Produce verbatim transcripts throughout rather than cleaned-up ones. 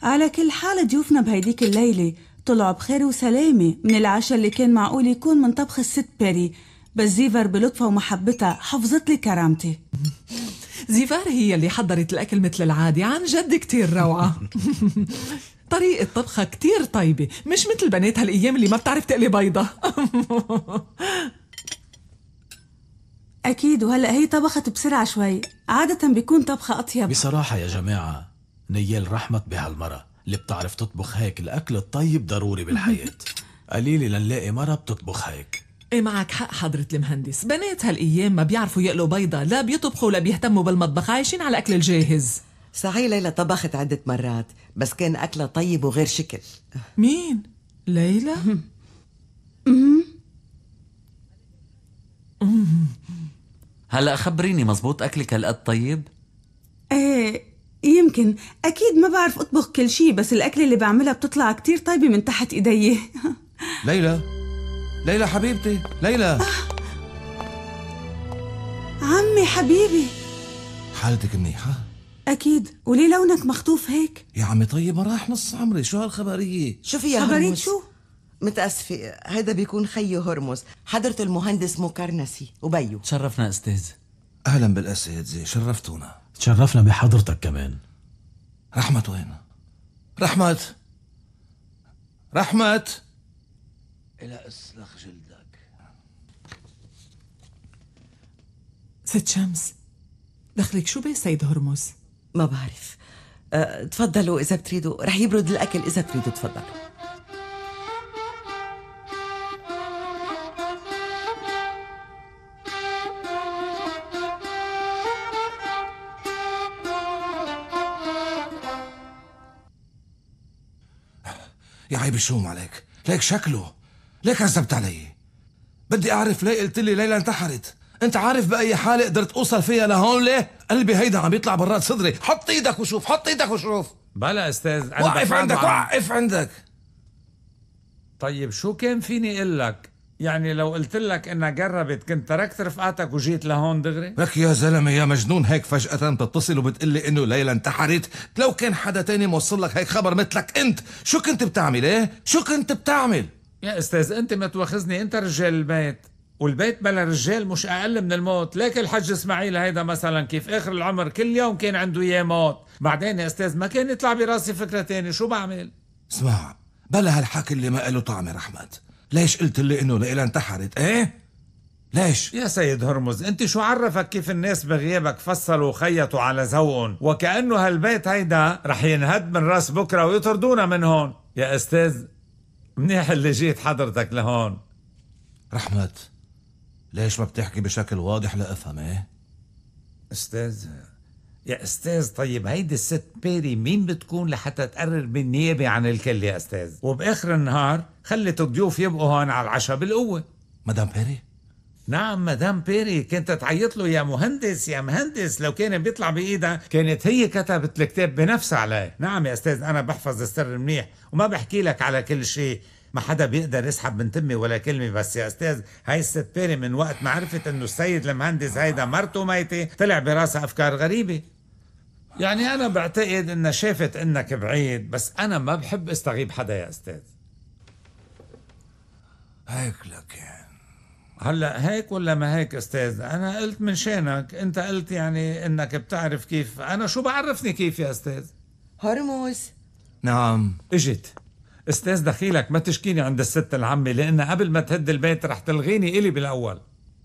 على كل حال ضيوفنا بهيديك الليلة طلعوا بخير وسلامة من العشاء اللي كان معقول يكون من طبخ الست بيري، بس زيفر بلطفها ومحبتها حفظت لي كرامتي. زيفار هي اللي حضرت الأكل مثل العادي، عن جد كتير روعة. طريقة طبخها كتير طيبة، مش مثل بنات هالأيام اللي ما بتعرف تقلي بيضة. أكيد، وهلأ هي طبخت بسرعة شوي، عادة بيكون طبخها أطيب. بصراحة يا جماعة نيال رحمت بهالمرة اللي بتعرف تطبخ هيك. الأكل الطيب ضروري بالحياة، قليل لنلاقي مرة بتطبخ هيك. ايه معك حق حضرة المهندس، بنات هالأيام ما بيعرفوا يقلوا بيضة، لا بيطبخوا ولا بيهتموا بالمطبخ، عايشين على الأكل الجاهز. صحيح ليلى طبخت عدة مرات بس كان أكلها طيب وغير شكل. مين؟ ليلى؟ هلأ خبريني، مزبوط أكلك هالقد طيب؟ ايه يمكن، أكيد ما بعرف أطبخ كل شي، بس الأكل اللي بعملها بتطلع كتير طيبة من تحت إيدي. ليلى ليلى حبيبتي ليلى. عمي حبيبي، حالتك منيحة؟ أكيد، وليه لونك مخطوف هيك؟ يا عمي طيب ما راح نص عمري، شو هالخبرية؟ شو فيها خبريت هرمز؟ شو؟ متأسفة، هيدا بيكون خيو هرمز، حضرته المهندس مقرنسي وبيو. تشرفنا أستاذ. أهلا بالأساتذة، شرفتونا. تشرفنا بحضرتك كمان. رحمت وين؟ رحمت رحمت إلى أسلخ جلدك. ست شمس، دخلك شو بيه سيد هرمز؟ ما بعرف. أه، تفضلوا إذا بتريدوا، رح يبرد الأكل إذا بتريدوا تفضلوا. يا عيب الشوم عليك، ليك شكله، ليك عزبت علي. بدي أعرف ليه قلت لي ليلى انتحرت. أنت عارف بأي حالة قدرت أوصل فيها لهون ليه؟ قلبي هيدا عم يطلع برات صدري. حط إيدك وشوف، حط إيدك وشوف. بلا أستاذ، أنا وقف عندك، عن... وقف عندك. طيب شو كان فيني أقول لك؟ يعني لو قلت لك إنها جربت كنت تركت رفقاتك وجيت لهون دغري؟ لك يا زلمة يا مجنون، هيك فجأة بتتصل وبتقلي إنه ليلى انتحرت؟ لو كان حدا تاني موصل لك هيك خبر مثلك أنت، شو كنت بتعمل؟ إيه؟ شو كنت بتعمل؟ يا أستاذ أنت ما تواخذني، أنت رجال البيت، والبيت بلا رجال مش أقل من الموت. ليك الحج إسماعيل هيدا مثلا كيف آخر العمر كل يوم كان عنده إياه موت. بعدين يا أستاذ ما كان يطلع براسي فكرة تاني، شو بعمل؟ اسمع، بلا هالحكي اللي ما له طعم. رحمت، ليش قلت لي إنه ليلى انتحرت؟ إيه؟ ليش؟ يا سيد هرمز، انت شو عرفك كيف الناس بغيابك فصلوا وخيطوا على ذوقهم، وكأنه هالبيت هيدا رح ينهد من راس بكرة ويطردونا من هون. يا أستاذ منيح اللي جيت حضرتك لهون. رحمت، ليش ما بتحكي بشكل واضح لأفهم؟ إيه؟ أستاذ يا أستاذ، طيب هيدي الست بيري مين بتكون لحتى تقرر بالنيابة عن الكل يا أستاذ؟ وبآخر النهار خلت الضيوف يبقوا هون على العشاء بالقوة. مدام بيري؟ نعم مدام بيري، كنت تعيط له يا مهندس يا مهندس، لو كان بيطلع بإيدها كانت هي كتبت الكتاب بنفسها عليه. نعم يا أستاذ، أنا بحفظ السر منيح وما بحكي لك على كل شيء، ما حدا بيقدر يسحب من تمي ولا كلمة. بس يا أستاذ هاي الست بيري من وقت ما عرفت إنه السيد المهندس هيدا مرته ميتة طلع براسها أفكار غريبة. يعني أنا بعتقد إنها شافت إنك بعيد، بس أنا ما بحب استغيب حدا يا أستاذ. هيك لك يعني. هلا هيك ولا ما هيك أستاذ؟ أنا قلت من شانك، أنت قلت يعني إنك بتعرف كيف، أنا شو بعرفني كيف يا أستاذ؟ هرمز. نعم اجت. أستاذ دخيلك ما تشكيني عند الست العمي، لأنها قبل ما تهد البيت رح تلغيني إلي بالأول.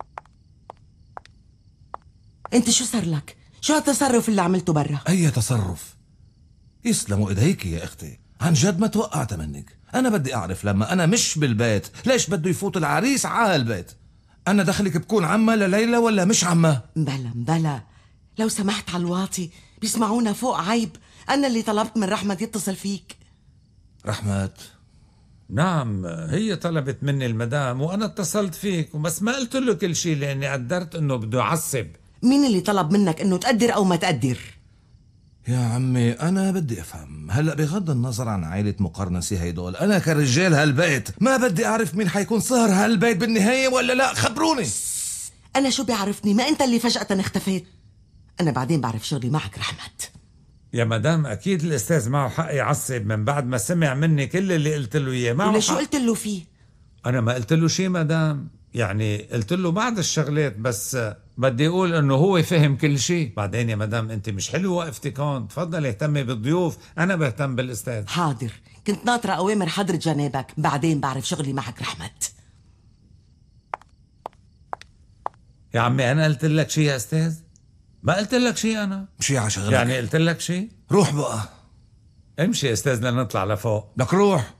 أنت شو صار لك؟ شو هالتصرف اللي عملته برا؟ أي تصرف؟ يسلموا إيديك يا أختي، عن جد ما توقعت منك. أنا بدي أعرف لما أنا مش بالبيت ليش بده يفوت العريس على البيت؟ أنا دخلك بكون عمة لليلى ولا مش عمة؟ بلا بلا، لو سمحت على الواطي، بيسمعونا فوق، عيب. أنا اللي طلبت من رحمت يتصل فيك. رحمت؟ نعم هي طلبت مني المدام وأنا اتصلت فيك، بس ما قلت له كل شيء لأني قدرت إنه بده يعصب. مين اللي طلب منك إنه تقدر أو ما تقدر؟ يا عمي أنا بدي أفهم. هلأ بغض النظر عن عائلة مقرنسي هيدول، أنا كرجال هالبيت ما بدي أعرف مين حيكون صهر هالبيت بالنهاية ولا لا. خبروني. أنا شو بيعرفني؟ ما أنت اللي فجأة اختفيت. أنا بعدين بعرف شغلي معك رحمت. يا مدام اكيد الاستاذ معه حق يعصب من بعد ما سمع مني كل اللي قلت له اياه. معه ولا حق. شو قلت له فيه؟ انا ما قلت له شيء مدام، يعني قلت له بعض الشغلات بس بدي اقول انه هو فهم كل شيء. بعدين يا مدام انت مش حلو وقفتي هون، تفضلي اهتمي بالضيوف، انا بهتم بالاستاذ. حاضر، كنت ناطرة اوامر حضرة جنابك، بعدين بعرف شغلي معك رحمت. يا عمي انا قلت لك شيء يا استاذ؟ ما قلت لك شيء انا؟ مشي على شغلك. يعني قلت لك شيء؟ روح بقى. امشي يا استاذ لنطلع لفوق. لك روح.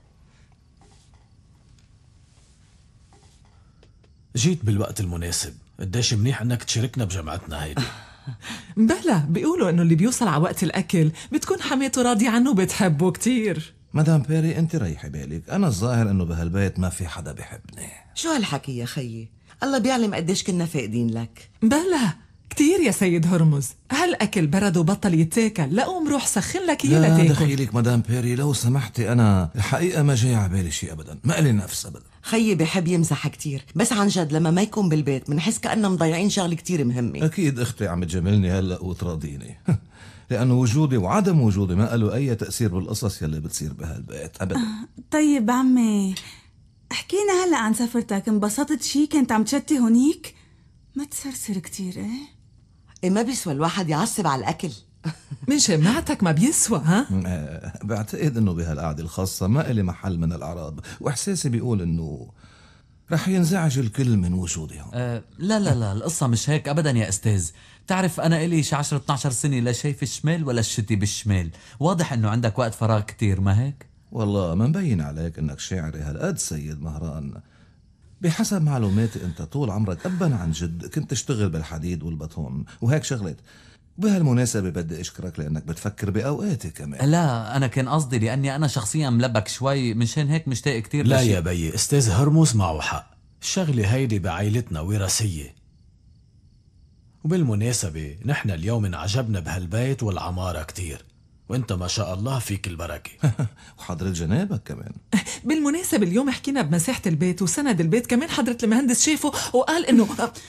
جيت بالوقت المناسب، قديش منيح انك تشاركنا بجمعتنا هيدي. بلا بيقولوا انه اللي بيوصل على وقت الاكل بتكون حماته راضيه عنه وبتحبه كتير. مدام بيري انت ريحي بالك، انا الظاهر انه بهالبيت ما في حدا بيحبني. شو هالحكي يا خيي؟ الله بيعلم قديش كنا فاقدين لك. بلا كتير يا سيد هرمز، هالاكل برد وبطل يتاكل، لقوم روح سخن لك اياه لا لتاكل. دخيلك مدام بيري لو سمحتي، انا الحقيقه ما جاي على بالي شيء ابدا، ما إلي نفس ابدا. خيي بحب يمزح كتير، بس عن جد لما ما يكون بالبيت منحس كأننا مضيعين شغله كتير مهمه. اكيد اختي عم تجاملني هلا وتراضيني. لانه وجودي وعدم وجودي ما له اي تاثير بالقصص يلي بتصير بهالبيت ابدا. طيب عمي احكينا هلا عن سفرتك، انبسطت شي؟ كنت عم تشتي هونيك؟ ما تسرسر كتير. ايه إيه ما بيسوى الواحد يعصب على الاكل. من شماعتك ما بيسوى ها؟ آه، بعتقد انه بهالقعده الخاصه ما إلي محل من الاعراض، واحساسي بيقول انه رح ينزعج الكل من وجودي هون. أه لا لا لا القصة مش هيك أبدا يا أستاذ. بتعرف أنا إلي شي عشرة اثناشر سنة لا شايف الشمال ولا الشتي بالشمال. واضح إنه عندك وقت فراغ كتير، ما هيك؟ والله ما مبين عليك انك شاعري هالقد سيد مهران. بحسب معلوماتي انت طول عمرك ابا عن جد كنت تشتغل بالحديد والبطون وهيك شغلت. بهالمناسبة بدي اشكرك لانك بتفكر باوقاتي كمان. لا أنا كان قصدي لأني أنا شخصيا ملبك شوي، منشان هيك مشتاق كتير. لا لشي. يا بيي، استاذ هرمز معه حق، الشغلة هيدي بعائلتنا وراثية. وبالمناسبة نحن اليوم انعجبنا بهالبيت والعمارة كتير، وانت ما شاء الله فيك البركة. وحضرة جنابك كمان. بالمناسبة اليوم حكينا بمساحة البيت وسند البيت كمان، حضرة المهندس شافه وقال انه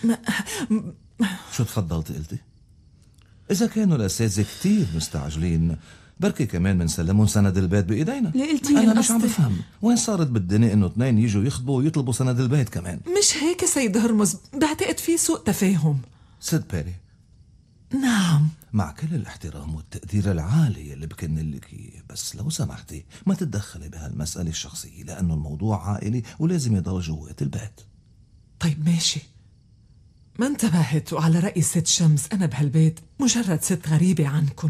شو تفضلتي قلتي؟ اذا كانوا الاساتذة كتير مستعجلين بركي كمان منسلمون سند البيت بايدينا. ليه قلتي انا مش عم قصدي. بفهم وين صارت بالدنيا انه اثنين يجوا يخطبوا ويطلبوا سند البيت كمان. مش هيك يا سيد هرمز، بعتقد في سوء تفاهم. ست بيري، نعم مع كل الاحترام والتقدير العالي اللي بكن لك إياه، بس لو سمحتي ما تتدخلي بهالمسألة الشخصية لأنه الموضوع عائلي ولازم يضل جوات البيت. طيب ماشي، ما انتبهت. وعلى رأي ست شمس أنا بهالبيت مجرد ست غريبة عنكن.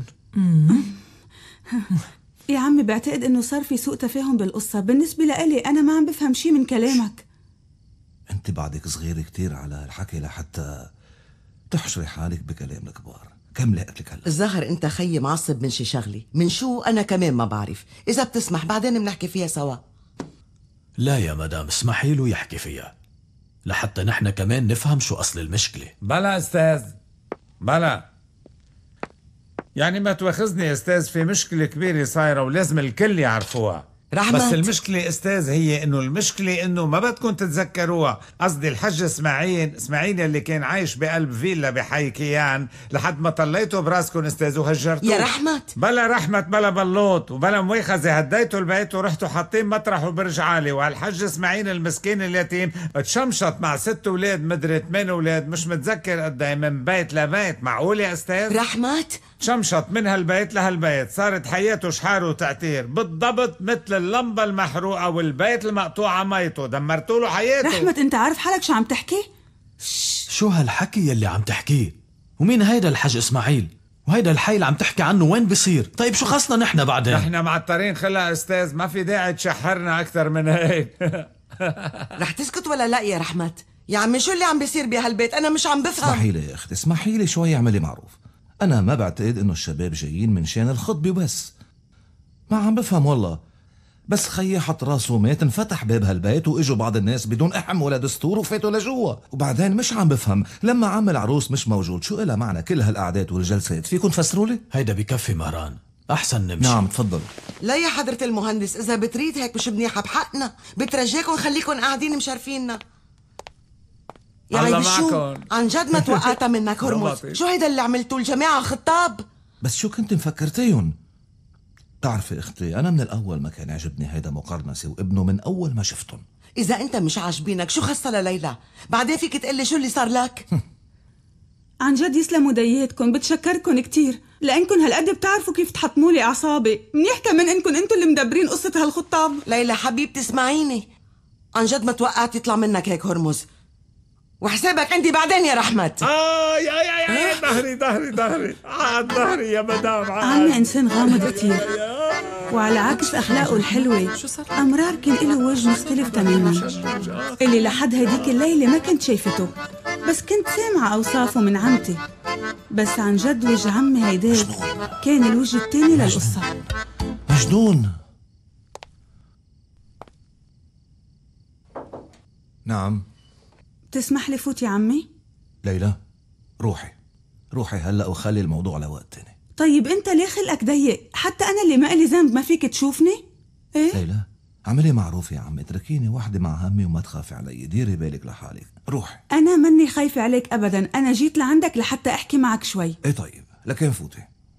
يا عمي بعتقد انه صار في سوء تفاهم بالقصة. بالنسبة لإلي انا ما عم بفهم شي من كلامك. انت بعدك صغيرة كتير على هالحكي لحتى تحشري حالك بكلام الكبار. كملي قتلك هلا. الظاهر انت خيي معصب من شي شغلة، من شو انا كمان ما بعرف. اذا بتسمح بعدين بنحكي فيها سوا. لا يا مدام اسمحي له يحكي فيها لحتى نحن كمان نفهم شو أصل المشكلة. بلا استاذ بلا، يعني ما تواخذني استاذ، في مشكلة كبيرة صايرة ولازم الكل يعرفوها. رحمت. بس المشكلة استاذ هي انه المشكلة انه ما بدكم تتذكروها. قصدي الحج اسماعيل اسماعيل اللي كان عايش بقلب فيلا بحي كيان لحد ما طليته براسكم استاذ وهجرتوه. يا رحمت. بلا رحمت بلا بلوط وبلا مواخذة، هديتوا البيت ورحتوا حاطين مطرح وبرج عالي، وهالحج اسماعيل المسكين اليتيم تشمشط مع ست اولاد مدري ثمان اولاد مش متذكر قد ايه من بيت لبيت. معقول يا استاذ؟ رحمت شمشط من هالبيت لهالبيت، صارت حياته شحار وتعتير بالضبط مثل اللمبة المحروقة والبيت المقطوعة ميته. دمرتوا له حياته. رحمت انت عارف حالك شو عم تحكي؟ شو هالحكي يلي عم تحكيه؟ ومين هيدا الحج إسماعيل؟ وهيدا الحي اللي عم تحكي عنه وين بيصير؟ طيب شو خصنا نحن بعدين؟ نحن معطرين خلق استاذ، ما في داعي تشحرنا أكثر من هيك. رح تسكت ولا لا يا رحمت؟ يا عمي شو اللي عم بيصير بهالبيت؟ انا مش عم بفهم. اسمحي لي يا اختي، اسمحي لي شوي، اعملي معروف. انا ما بعتقد انه الشباب جايين من شان الخطبه بس. ما عم بفهم والله. بس خيي حط راسه مات انفتح باب هالبيت واجوا بعض الناس بدون احم ولا دستور وفاتوا لجوا. وبعدين مش عم بفهم لما عم العروس مش موجود شو إلها معنى كل هالقعدات والجلسات؟ فيكن تفسروا لي؟ هيدا بكفي مهران، أحسن نمشي. نعم تفضلوا. لا يا حضرة المهندس، إذا بتريد هيك مش منيحة بحقنا، بترجاكم خليكم قاعدين مشرفينا. يا الله عيب شو؟ معكن. عن جد ما توقعتها منك هرمز. ربطي. شو هيدا اللي عملتوا الجماعة خطاب؟ بس شو كنت مفكرتيهم؟ تعرفي اختي انا من الاول ما كان يعجبني هيدا مقرنسي وابنه من اول ما شفتهم. اذا انت مش عاجبينك شو خصها لليلى؟ بعدين فيك تقلي شو اللي صار لك؟ عن جد يسلموا دياتكم، بتشكركم كتير لانكم هالقد بتعرفوا كيف تحطموا لي اعصابي. منيح كمان انكم انتم اللي مدبرين قصه هالخطاب. ليلى حبيبتي اسمعيني، عن جد ما توقعت يطلع منك هيك هرمز، وحسابك عندي بعدين يا رحمت. آه يا يا يا ظهري ظهري ظهري عاد ظهري يا مدام عاد. عمي انسان غامض كتير، وعلى عكس اخلاقه الحلوه امرار كان له وجه مختلف تماما، اللي لحد هديك الليله ما كنت شايفته، بس كنت سامعه اوصافه من عمتي. بس عن جد وجه عمي هيداك كان الوجه التاني للقصه. مجنون. نعم. تسمح لي فوت يا عمي؟ ليلى روحي روحي هلا وخلي الموضوع لوقت تاني. طيب انت ليه خلقك ضيق؟ حتى انا اللي ما إلي ذنب ما فيك تشوفني؟ ايه؟ ليلى اعملي معروف يا عمي، اتركيني وحدي مع همي وما تخافي علي، ديري بالك لحالك. روحي. انا مني خايفه عليك ابدا، انا جيت لعندك لحتى احكي معك شوي. ايه طيب لكن فوتي.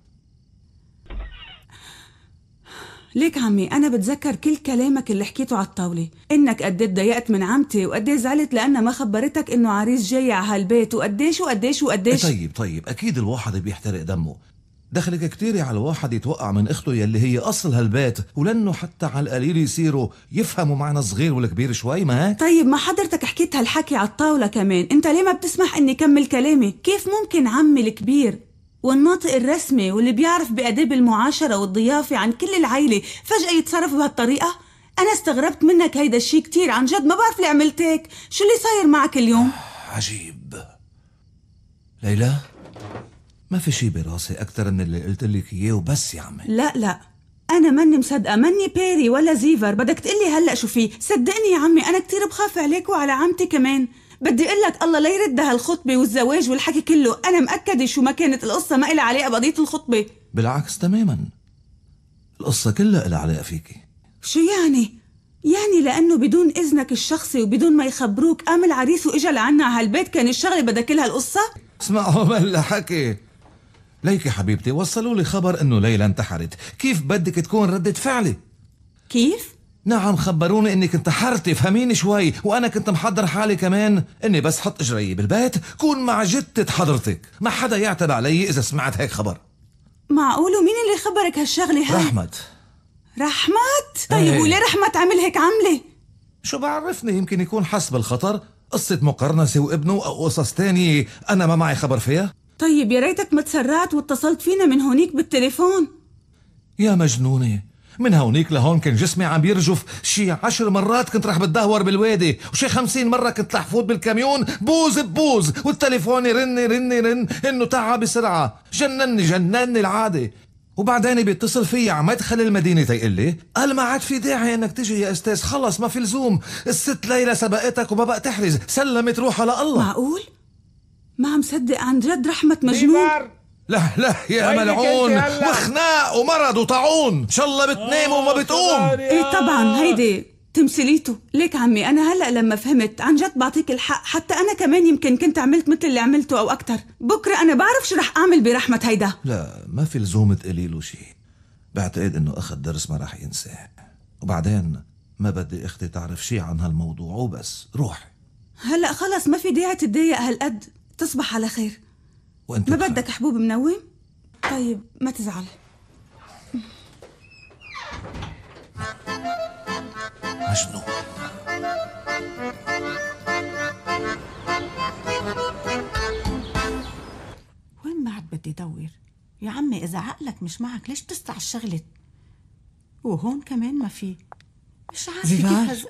ليك عمي أنا بتذكر كل كلامك اللي حكيته على الطاولة، إنك قديش ضايقت من عمتي وقديش زعلت لأنها ما خبرتك إنه عريس جاي على هالبيت، وقديش وقديش وقديش. طيب طيب أكيد الواحد بيحترق دمه، دخلك كتير على الواحد يتوقع من أخته يلي هي أصل هالبيت، ولأنه حتى على القليل يصيروا يفهموا معنى الصغير والكبير شوي، ما هيك؟ طيب ما حضرتك حكيت هالحكي على الطاولة كمان، أنت ليه ما بتسمح إني كمل كلامي؟ كيف ممكن عمي الكبير والناطق الرسمي واللي بيعرف بأداب المعاشرة والضيافة عن كل العيلة فجأة يتصرف بهالطريقة؟ أنا استغربت منك هيدا الشي كتير، عن جد ما بعرف ليه عملت هيك. شو اللي صاير معك اليوم؟ عجيب ليلى، ما في شي براسي أكتر من اللي قلت لك إياه وبس يا عمي. لا لا أنا ماني مصدقة، ماني بيري ولا زيفر، بدك تقلي هلأ شو فيه؟ صدقني يا عمي أنا كتير بخاف عليك وعلى عمتي كمان. بدي اقول لك الله لا يرد هالخطبه والزواج والحكي كله، انا مأكده شو ما كانت القصه ما إلها علاقه بقضيه الخطبه. بالعكس تماما، القصه كلها إلها علاقه فيكي. شو يعني؟ يعني لانه بدون اذنك الشخصي وبدون ما يخبروك قام العريس واجا لعنا على هالبيت كان الشغله بدها كل هالقصه؟ اسمعوا ملا حكي. ليكي حبيبتي وصلوا لي خبر انه ليلى انتحرت، كيف بدك تكون ردة فعلي؟ كيف؟ نعم خبروني انك انتحرتي، فهميني شوي، وانا كنت محضر حالي كمان اني بس حط اجري بالبيت كون مع جدة حضرتك، ما حدا يعتب علي اذا سمعت هيك خبر. معقول؟ ومين اللي خبرك هالشغله هاي؟ رحمت. رحمت؟ طيب ايه. وليه رحمت عمل هيك عمله؟ شو بعرفني، يمكن يكون حس بالخطر، قصة مقرنسة وابنه او قصص تانية انا ما معي خبر فيها. طيب يا ريتك ما تسرعت واتصلت فينا من هونيك بالتليفون. يا مجنونة، من هونيك لهون كان جسمي عم يرجف شي عشر مرات، كنت رح بتدهور بالوادي، وشي خمسين مرة كنت رح فوت بالكاميون بوز ببوز، والتليفون يرن يرن يرن انه تعب بسرعة، جنني جنني العادة. وبعدين بيتصل فيي عم يدخل المدينة تيقول لي قال ما عاد في داعي انك تجي يا استاذ، خلص ما في لزوم، الست ليلى سبقتك وما بقى تحرز، سلمت روحها لله. معقول؟ ما عم صدق عن جد رحمت مجنون. لا لا يا ملعون، وخناق ومرض وطاعون، ان شاء الله بتنام وما بتقوم. ايه طبعا هيدي تمثيليته. ليك عمي انا هلا لما فهمت عن جد بعطيك الحق، حتى انا كمان يمكن كنت عملت مثل اللي عملته او اكتر. بكره انا بعرف شو رح اعمل برحمة هيدا. لا ما في لزوم تقولي له شيء، بعتقد انه اخذ درس ما رح ينساه، وبعدين ما بدي اختي تعرف شيء عن هالموضوع وبس. روح هلا خلص ما في داعي تتضايق هالقد، تصبح على خير. وانت ما بخير. بدك حبوب منوم؟ طيب ما تزعل. مجنون. وين بعد بدي دور يا عمي؟ إذا عقلك مش معك ليش تسرع الشغلة؟ وهون كمان ما في، مش عارفة زيفار. كيف هز...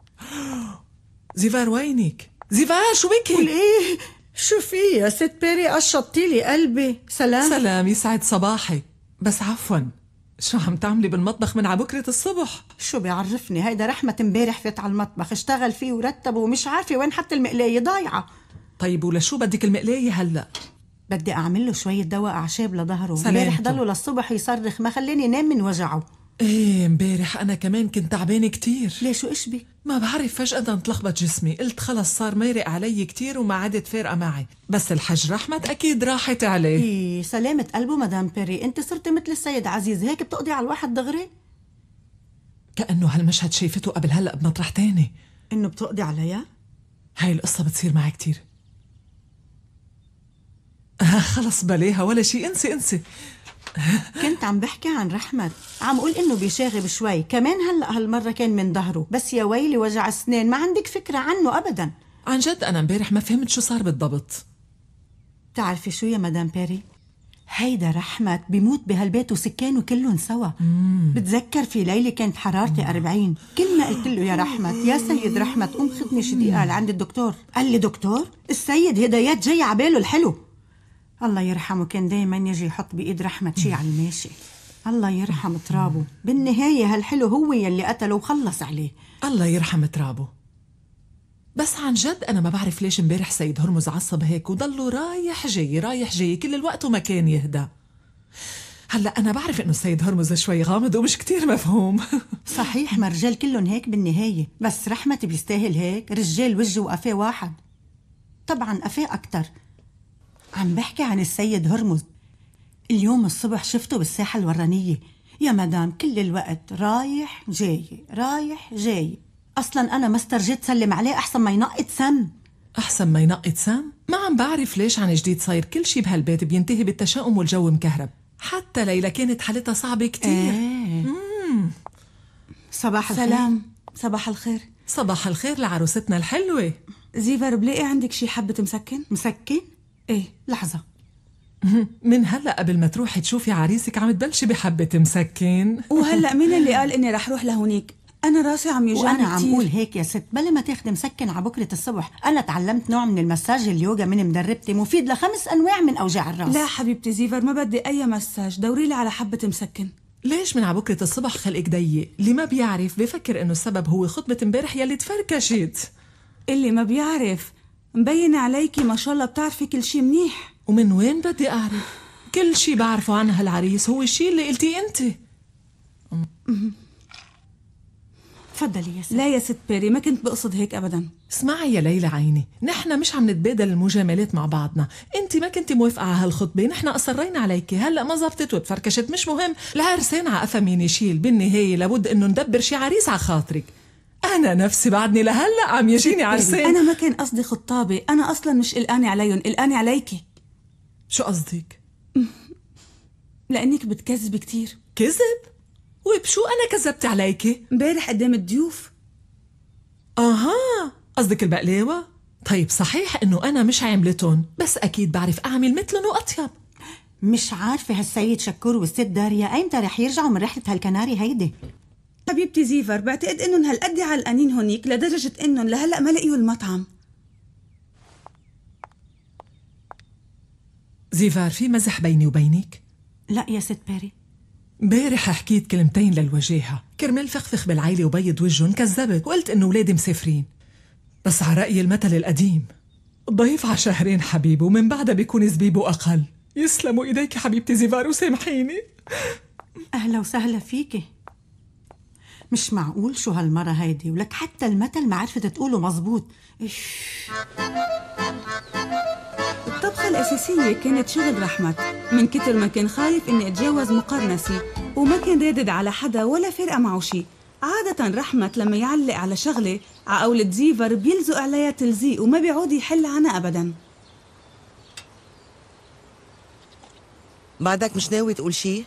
زيفار وينك؟ زيفار شو بكي؟ ايه شو في يا ست بيري؟ قشطتي لي قلبي. سلام. سلام يسعد صباحي، بس عفوا شو عم تعملي بالمطبخ من عبكرة الصبح؟ شو بيعرفني، هيدا رحمة امبارح فات على المطبخ اشتغل فيه ورتبه ومش عارفة وين حتى المقلاية ضايعة. طيب ولشو بدك المقلاية هلأ؟ بدي أعمل له شوية دواء أعشاب لظهره، سلامته. امبارح ضله للصبح يصرخ ما خلاني نام من وجعه. ايه امبارح انا كمان كنت تعبانه كتير. ليش شو إيش بك؟ ما بعرف فجأة انتلخبط جسمي، قلت خلص صار مارق علي كتير وما عادت فارقة معي، بس الحج رحمت أكيد راحت عليه. إيه سلامة قلبه مدام بيري، أنت صرتي مثل السيد عزيز هيك بتقضي على الواحد دغري؟ كأنه هالمشهد شايفته قبل هلأ بمطرح تاني. إنه بتقضي عليها؟ هاي القصة بتصير معي كتير. آه خلص بلاها ولا شي، انسي انسي. كنت عم بحكي عن رحمت، عم قول إنه بيشاغب شوي، كمان هلأ هالمرة كان من ظهره، بس يا ويلي وجع أسنان ما عندك فكرة عنه أبدا. عن جد أنا امبارح ما فهمت شو صار بالضبط. تعرفي شو يا مدام بيري؟ هيدا رحمت بيموت بهالبيت وسكانه كلهم سوا. مم. بتذكر في ليلة كانت حرارتي أربعين، كل ما قلت له يا رحمت يا سيد رحمت قوم خدني شي دقيقة لعند الدكتور، قال لي دكتور؟ السيد هدايات جاي عباله الحلو. الله يرحمه كان دايما يجي يحط بإيد رحمت شي على الماشي. الله يرحم ترابه، بالنهاية هالحلو هو يلي قتله وخلص عليه. الله يرحم ترابه. بس عن جد أنا ما بعرف ليش امبارح سيد هرمز عصب هيك وضله رايح جاي رايح جاي كل الوقت وما كان يهدى. هلا أنا بعرف إنه السيد هرمز شوي غامض ومش كتير مفهوم. صحيح ما رجال كلهم هيك بالنهاية، بس رحمت بيستاهل هيك، رجال وجه وقفاه واحد. طبعا قفاه أكتر. عم بحكي عن السيد هرمز. اليوم الصبح شفته بالساحة الورانية يا مدام، كل الوقت رايح جاي رايح جاي. أصلا أنا ما استرجيت سلم عليه أحسن ما ينقط سم. أحسن ما ينقط سم؟ ما عم بعرف ليش عن جديد صاير كل شي بهالبيت بينتهي بالتشاؤم والجو مكهرب. حتى ليلى كانت حالتها صعبة كتير. ايه. صباح الخير. سلام. صباح الخير. صباح الخير لعروستنا الحلوة. زيفر بلاقي عندك شي حبة مسكن؟ مسكن؟ ايه لحظة. من هلأ قبل ما تروحي تشوفي عريسك عم تبلشي بحبة مسكن. وهلأ مين اللي قال إني رح روح لهونيك؟ أنا راسي عم يوجعني وأنا عم كتير. أقول هيك يا ست، بلا ما تاخدي مسكن على بكرة الصبح. أنا تعلمت نوع من المساج اليوغا من مدربتي، مفيد لخمس أنواع من أوجاع الرأس. لا حبيبتي زيفر ما بدي أي مساج، دوري لي على حبة مسكن. ليش من على بكرة الصبح خلقك ضيق؟ اللي ما بيعرف بفكر إنه السبب هو خطبة امبارح يلي تفركشت. اللي ما بيعرف مبين عليكي ما شاء الله بتعرفي كل شي منيح. ومن وين بدي أعرف؟ كل شي بعرفه عن هالعريس هو الشي اللي قلتيه أنت. تفضلي يا ست. لا يا ست بيري ما كنت بقصد هيك أبدا. اسمعي يا ليلى عيني، نحن مش عم نتبادل المجاملات مع بعضنا. انت ما كنتي موافقة على هالخطبة، نحن أصرينا عليكي، هلأ ما زبطت وتفركشت مش مهم، العرسان على قفا مين يشيل، بالنهاية لابد إنه ندبر شي عريس على خاطرك. أنا نفسي بعدني لهلأ عم يجيني عرسان. أنا ما كان قصدي خطابة، أنا أصلا مش قلقانة عليهم، قلقانة عليكي. شو قصدك؟ لأنك بتكذبي كتير. كذب؟ وبشو أنا كذبت عليكي؟ امبارح قدام الضيوف. أها قصدك البقلاوة؟ طيب صحيح إنه أنا مش عاملتهم، بس أكيد بعرف أعمل مثلهم وأطيب. مش عارفة هالسيد شكور والست داريا أيمتى رح يرجعوا من رحلة هالكناري هيدي؟ حبيبتي زيفر بعتقد إنهم هالقد علقانين هونيك لدرجة إنهم لهلأ ما لقيوا المطعم. زيفر في مزح بيني وبينك؟ لا يا ست بيري. امبارح حكيت كلمتين للوجاهة كرمال فخفخ بالعيلة وبيض وجهن، كذبت وقلت إنه ولادي مسافرين، بس على رأي المثل القديم الضيف على شهرين حبيب ومن بعدها بيكون زبيبه أقل. يسلموا إيديك حبيبتي زيفار وسامحيني. أهلا وسهلا فيكي. مش معقول شو هالمرة هيدي، ولك حتى المثل ما عرفت تقوله مزبوط. الطبخة الأساسية كانت شغل رحمت، من كتر ما كان خايف إني أتجوز مقرنسي وما كان رادد على حدا ولا فرقة معه شي. عادة رحمت لما يعلق على شغلة على قولة زيفر بيلزق عليها تلزيق وما بيعود يحل عنها أبدا. بعدك مش ناوي تقول شي؟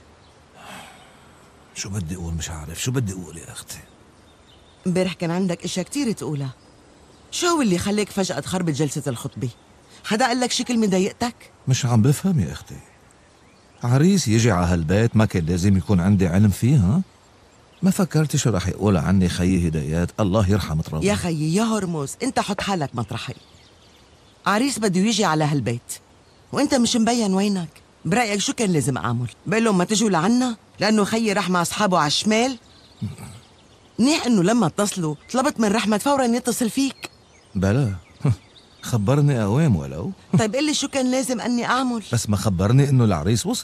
شو بدي أقول؟ مش عارف شو بدي أقول يا أختي. امبارح كان عندك اشياء كتير تقولها. شو هو اللي خليك فجأة تخربط جلسة الخطبة؟ حدا قال لك شي كلمة ضايقتك؟ مش عم بفهم يا أختي. عريس يجي على هالبيت ما كان لازم يكون عندي علم فيها؟ ما فكرتي شو رح يقول عني خيي هدايات الله يرحم ترابه؟ يا خيي يا هرمز انت حط حالك مطرحي. عريس بده يجي على هالبيت وانت مش مبين وينك. برأيك شو كان لازم اعمل؟ بقول لهم ما تجوا لعنا لانه خيي راح مع اصحابه على الشمال؟ منيح انه لما اتصلوا طلبت من رحمة فورا يتصل فيك. بلا خبرني اوام ولو. طيب قل لي شو كان لازم اني اعمل؟ بس ما خبرني انه العريس وصل.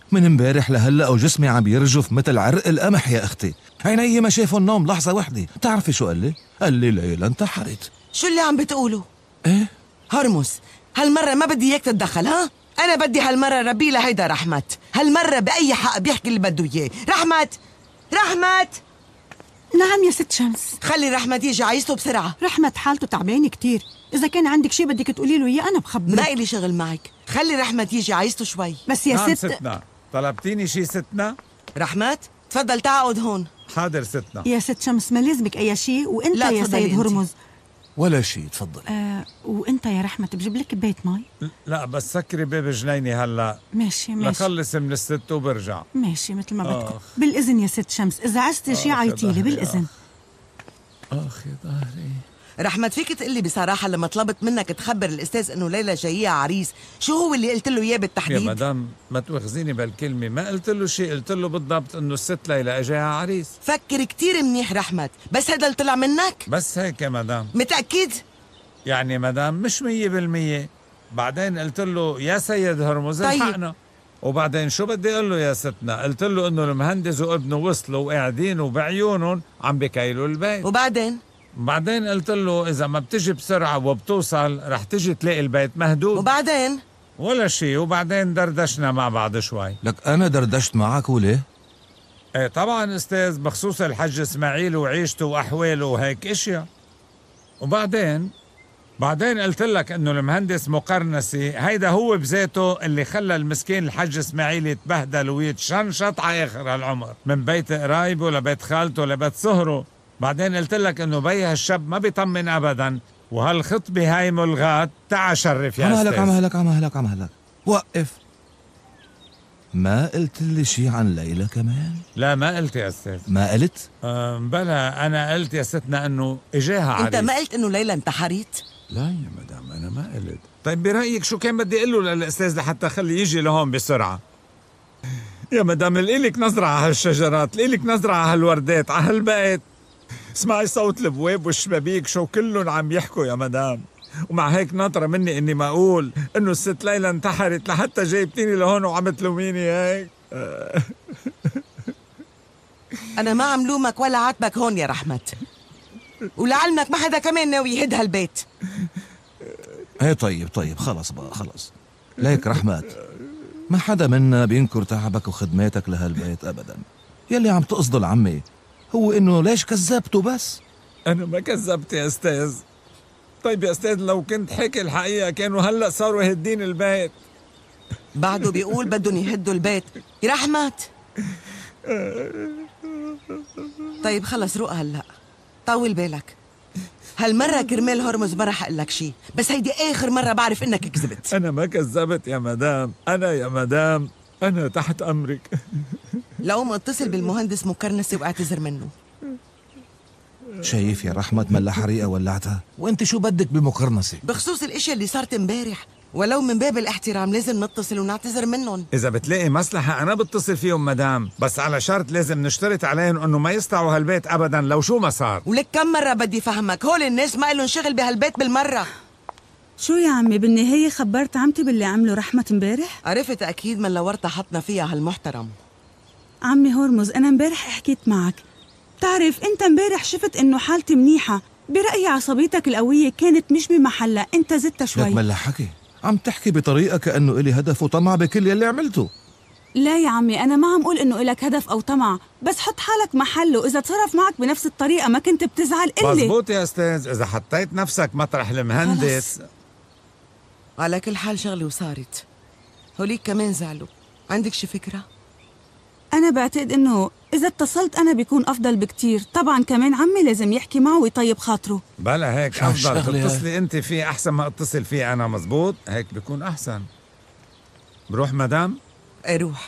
من امبارح لهلا وجسمي عم يرجف مثل عرق القمح يا اختي. عيني ما شافوا النوم لحظه وحده. بتعرفي شو قال لي؟ قال لي ليلى انتحرت. شو اللي عم بتقولوا؟ ايه هرمز، هالمره ما بدي اياك تتدخل. ها انا بدي هالمره ربي لهيدا رحمت. هالمره باي حق بيحكي اللي بده اياه. رحمت رحمت نعم يا ست شمس. خلي رحمت يجي عايزته بسرعه. رحمت حالته تعبانه كتير، اذا كان عندك شي بدك تقولي له اياه انا بخبره. ما إلي شغل معك، خلي رحمت يجي عايزته شوي. بس يا نعم ست ستنا، طلبتيني شي ستنا؟ رحمت تفضل تقعد هون. حاضر ستنا. يا ست شمس ما لازمك اي شيء. وانت لا، يا تفضلي سيد انت. هرمز. ولا شيء تفضلي. آه وانت يا رحمت بجيب لك كبايه مي. لا بس سكري باب جنيني هلا ماشي ماشي لخلص من الست وبرجع. ماشي مثل ما بدكم. آخ. بالاذن يا ست شمس، اذا عزتي شي آخ يا عيطيلي ظهري، بالاذن. اخ يا ظهري. رحمت فيك تقلي بصراحه لما طلبت منك تخبر الاستاذ انه ليلى جايه عريس، شو هو اللي قلت له اياه يا بالتحديد؟ مدام ما تواخذيني بالكلمه، ما قلت له شيء، قلت له بالضبط انه الست ليلى اجاها عريس. فكر كتير منيح رحمت، بس هذا اللي طلع منك؟ بس هيك يا مدام. متاكد؟ يعني مدام مش مية بالمية. بعدين قلت له يا سيد هرمز طيب. الحقنا. وبعدين شو بدي اقول له يا ستنا؟ قلت له انه المهندس وابنه وصلوا وقاعدين وبعيونهم عم بكيلوا البيت. وبعدين؟ بعدين قلت له اذا ما بتجي بسرعه وبتوصل رح تجي تلاقي البيت مهدود. وبعدين؟ ولا شيء. وبعدين دردشنا مع بعض شوي. لك انا دردشت معك وليه؟ ايه طبعا استاذ، بخصوص الحج اسماعيل وعيشته واحواله وهيك اشياء. وبعدين بعدين قلت لك انه المهندس مقرنسي هيدا هو بذاته اللي خلى المسكين الحج اسماعيل يتبهدل ويتشنشط على اخر العمر من بيت قرايبه لبيت خالته لبيت صهره. بعدين قلت لك انه بي هالشاب ما بيطمن ابدا، وهالخطبه هاي ملغات. تعا شرف يا عمهلك استاذ. عمهلك عمهلك عمهلك وقف. ما قلت لي شي عن ليلى كمان؟ لا ما قلت يا استاذ. ما قلت؟ أه بلا انا قلت يا ستنا انه اجاها عريس. انت ما قلت انه ليلى انتحرت؟ لا يا مدام انا ما قلت. طيب برايك شو كان بدي اقول له للاستاذ لحتى خليه يجي لهون بسرعه؟ يا مدام لإلك نظره على هالشجرات، لإلك نظره على هالوردات، على هالبيت. اسمعي صوت البواب والشبابيك شو كلهم عم يحكوا يا مدام. ومع هيك ناطره مني اني ما اقول انه الست ليلى انتحرت لحتى جايبتيني لهون وعم تلوميني هيك. انا ما عم لومك ولا عاتبك هون يا رحمت، ولعلمك ما حدا كمان ناوي يهد هالبيت. ايه طيب طيب خلص بقى خلص. ليك رحمت، ما حدا منا بينكر تعبك وخدماتك لهالبيت ابدا. يلي عم تقصده لعمي هو انه ليش كذبته بس. انا ما كذبت يا استاذ. طيب يا استاذ لو كنت حكي الحقيقه كانوا هلا صاروا يهدين البيت. بعده بيقول بدهم يهدوا البيت يا رحمت. طيب خلص روق هلا، طول بالك. هالمرة كرمال هرمز ما رح اقول لك شيء، بس هيدي اخر مرة بعرف انك كذبت. انا ما كذبت يا مدام، انا يا مدام انا تحت امرك. لو ما اتصل بالمهندس مكرنسي واعتذر منه. شايف يا رحمت ملا حريقه ولعتها، وانت شو بدك بمقرنسي؟ بخصوص الاشياء اللي صارت امبارح، ولو من باب الاحترام لازم نتصل ونعتذر منهم. اذا بتلاقي مصلحه انا بتصل فيهم مدام، بس على شرط لازم نشترط عليهم انه ما يسطعوا هالبيت ابدا لو شو ما صار. ولك كم مرة بدي فهمك، هول الناس ما لهم شغل بهالبيت بالمرة. شو يا عمي بالنهاية خبرت عمتي باللي عمله رحمة امبارح؟ عرفت اكيد من لورتها حطنا فيها هالمحترم. عمي هرمز أنا امبارح حكيت معك، بتعرف أنت امبارح شفت إنه حالتي منيحة، برأيي عصبيتك القوية كانت مش بمحلها، أنت زدتها لك شوي. ملا حكي، عم تحكي بطريقة كأنه إلي هدف وطمع بكل يلي عملته. لا يا عمي أنا ما عم أقول إنه إلك هدف أو طمع، بس حط حالك محله، إذا تصرف معك بنفس الطريقة ما كنت بتزعل إلي. مزبوط يا استاذ، اذا حطيت نفسك مطرح المهندس. على كل حال شغلة وصارت، هوليك كمان زعلوا. عندك شي فكرة؟ أنا بعتقد إنه إذا اتصلت أنا بيكون أفضل بكتير، طبعا كمان عمي لازم يحكي معه ويطيب خاطره. بلا هيك شو افضل هالشغلة تتصلي انت فيه احسن ما اتصل فيه انا. مزبوط هيك بيكون احسن. بروح مدام؟ ايه روح.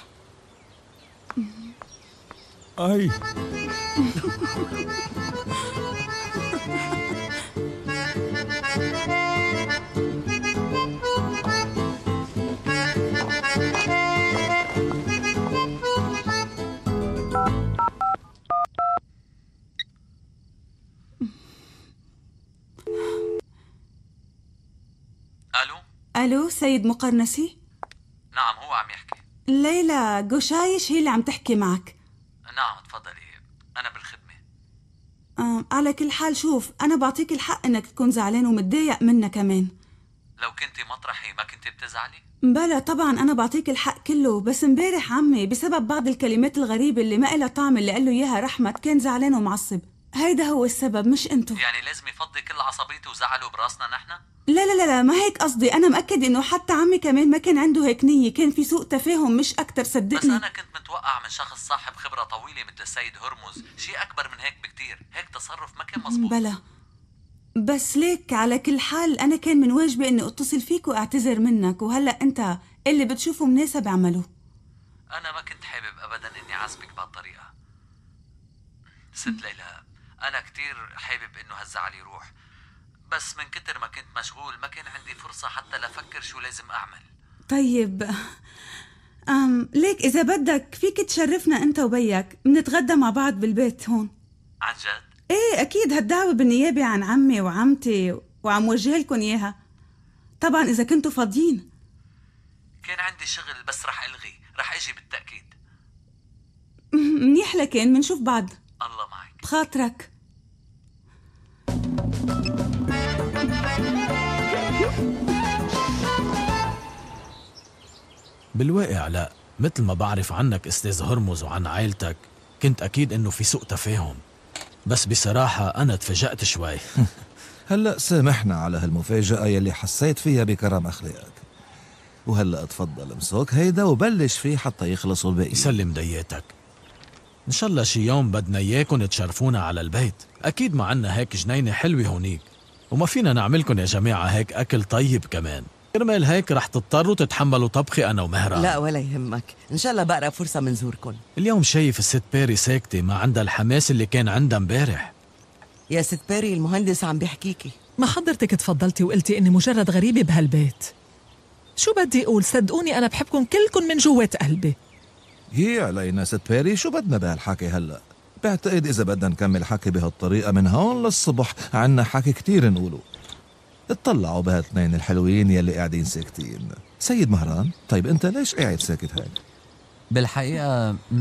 اي الو. ألو سيد مقرنسي؟ نعم هو عم يحكي. ليلى قشايش هي اللي عم تحكي معك. نعم تفضلي، أنا بالخدمة. آه على كل حال شوف، أنا بعطيك الحق إنك تكون زعلان ومتضايق منا كمان. لو كنتي مطرحي ما كنتي بتزعلي؟ بلا طبعا أنا بعطيك الحق كله، بس امبارح عمي بسبب بعض الكلمات الغريبة اللي ما إلها طعم اللي قاله إياها رحمت كان زعلان ومعصب. هيدا هو السبب مش انتو. يعني لازم يفضي كل عصبيته وزعله براسنا نحن؟ لا لا لا لا ما هيك قصدي، أنا مأكد إنه حتى عمي كمان ما كان عنده هيك نية، كان في سوء تفاهم مش أكتر صدقني. بس أنا كنت متوقع من شخص صاحب خبرة طويلة مثل السيد هرمز شيء أكبر من هيك بكتير، هيك تصرف ما كان مزبوط. بلا بس ليك على كل حال أنا كان من واجبي إني أتصل فيك وأعتذر منك، وهلأ أنت اللي بتشوفه مناسب اعمله. أنا ما كنت حابب أبدا إني عازبك بهالطريقة ست ليلى، أنا كتير حابب إنه هالزعل يروح، بس من كتر ما كنت مشغول ما كان عندي فرصة حتى لفكر شو لازم أعمل. طيب أم ليك إذا بدك فيك تشرفنا أنت وبيك، منتغدى مع بعض بالبيت هون. عن جد؟ إيه أكيد، هالدعوة بالنيابة عن عمي وعمتي وعم وجه لكم إياها طبعا إذا كنتوا فاضيين. كان عندي شغل بس رح ألغي، رح أجي بالتأكيد. منيح لكن منشوف بعض. الله معك. بخاطرك. بالواقع لا، مثل ما بعرف عنك أستاذ هرمز وعن عائلتك كنت أكيد إنه في سوء تفاهم، بس بصراحة أنا تفاجأت شوي. هلأ سامحنا على هالمفاجأة يلي حسيت فيها بكرم أخلاقك، وهلأ اتفضل امسك هيدا وبلش فيه حتى يخلصوا الباقي. يسلم دياتك. إن شاء الله شي يوم بدنا إياكم تشرفونا على البيت، أكيد ما عنا هيك جنينة حلوة هونيك، وما فينا نعملكم يا جماعة هيك أكل طيب كمان، كرمال هيك رح تضطروا تتحملوا طبخي أنا ومهران. لا ولا يهمك، إن شاء الله بقرأ فرصة منزوركم. اليوم شايف الست بيري ساكتة، ما عندها الحماس اللي كان عندها امبارح. يا ست بيري المهندس عم بيحكيكي. ما حضرتك تفضلتي وقلتي إني مجرد غريبة بهالبيت؟ شو بدي أقول؟ صدقوني أنا بحبكم كلكم من جوات قلبي. هي علينا ست بيري، شو بدنا بهالحكي هلأ؟ بعتقد إذا بدنا نكمل حكي بهالطريقة من هون للصبح عنا حكي كتير نقوله. اطلعوا بهالاثنين الحلوين يلي قاعدين ساكتين. سيد مهران، طيب أنت ليش قاعد ساكت هيك؟ بالحقيقة م.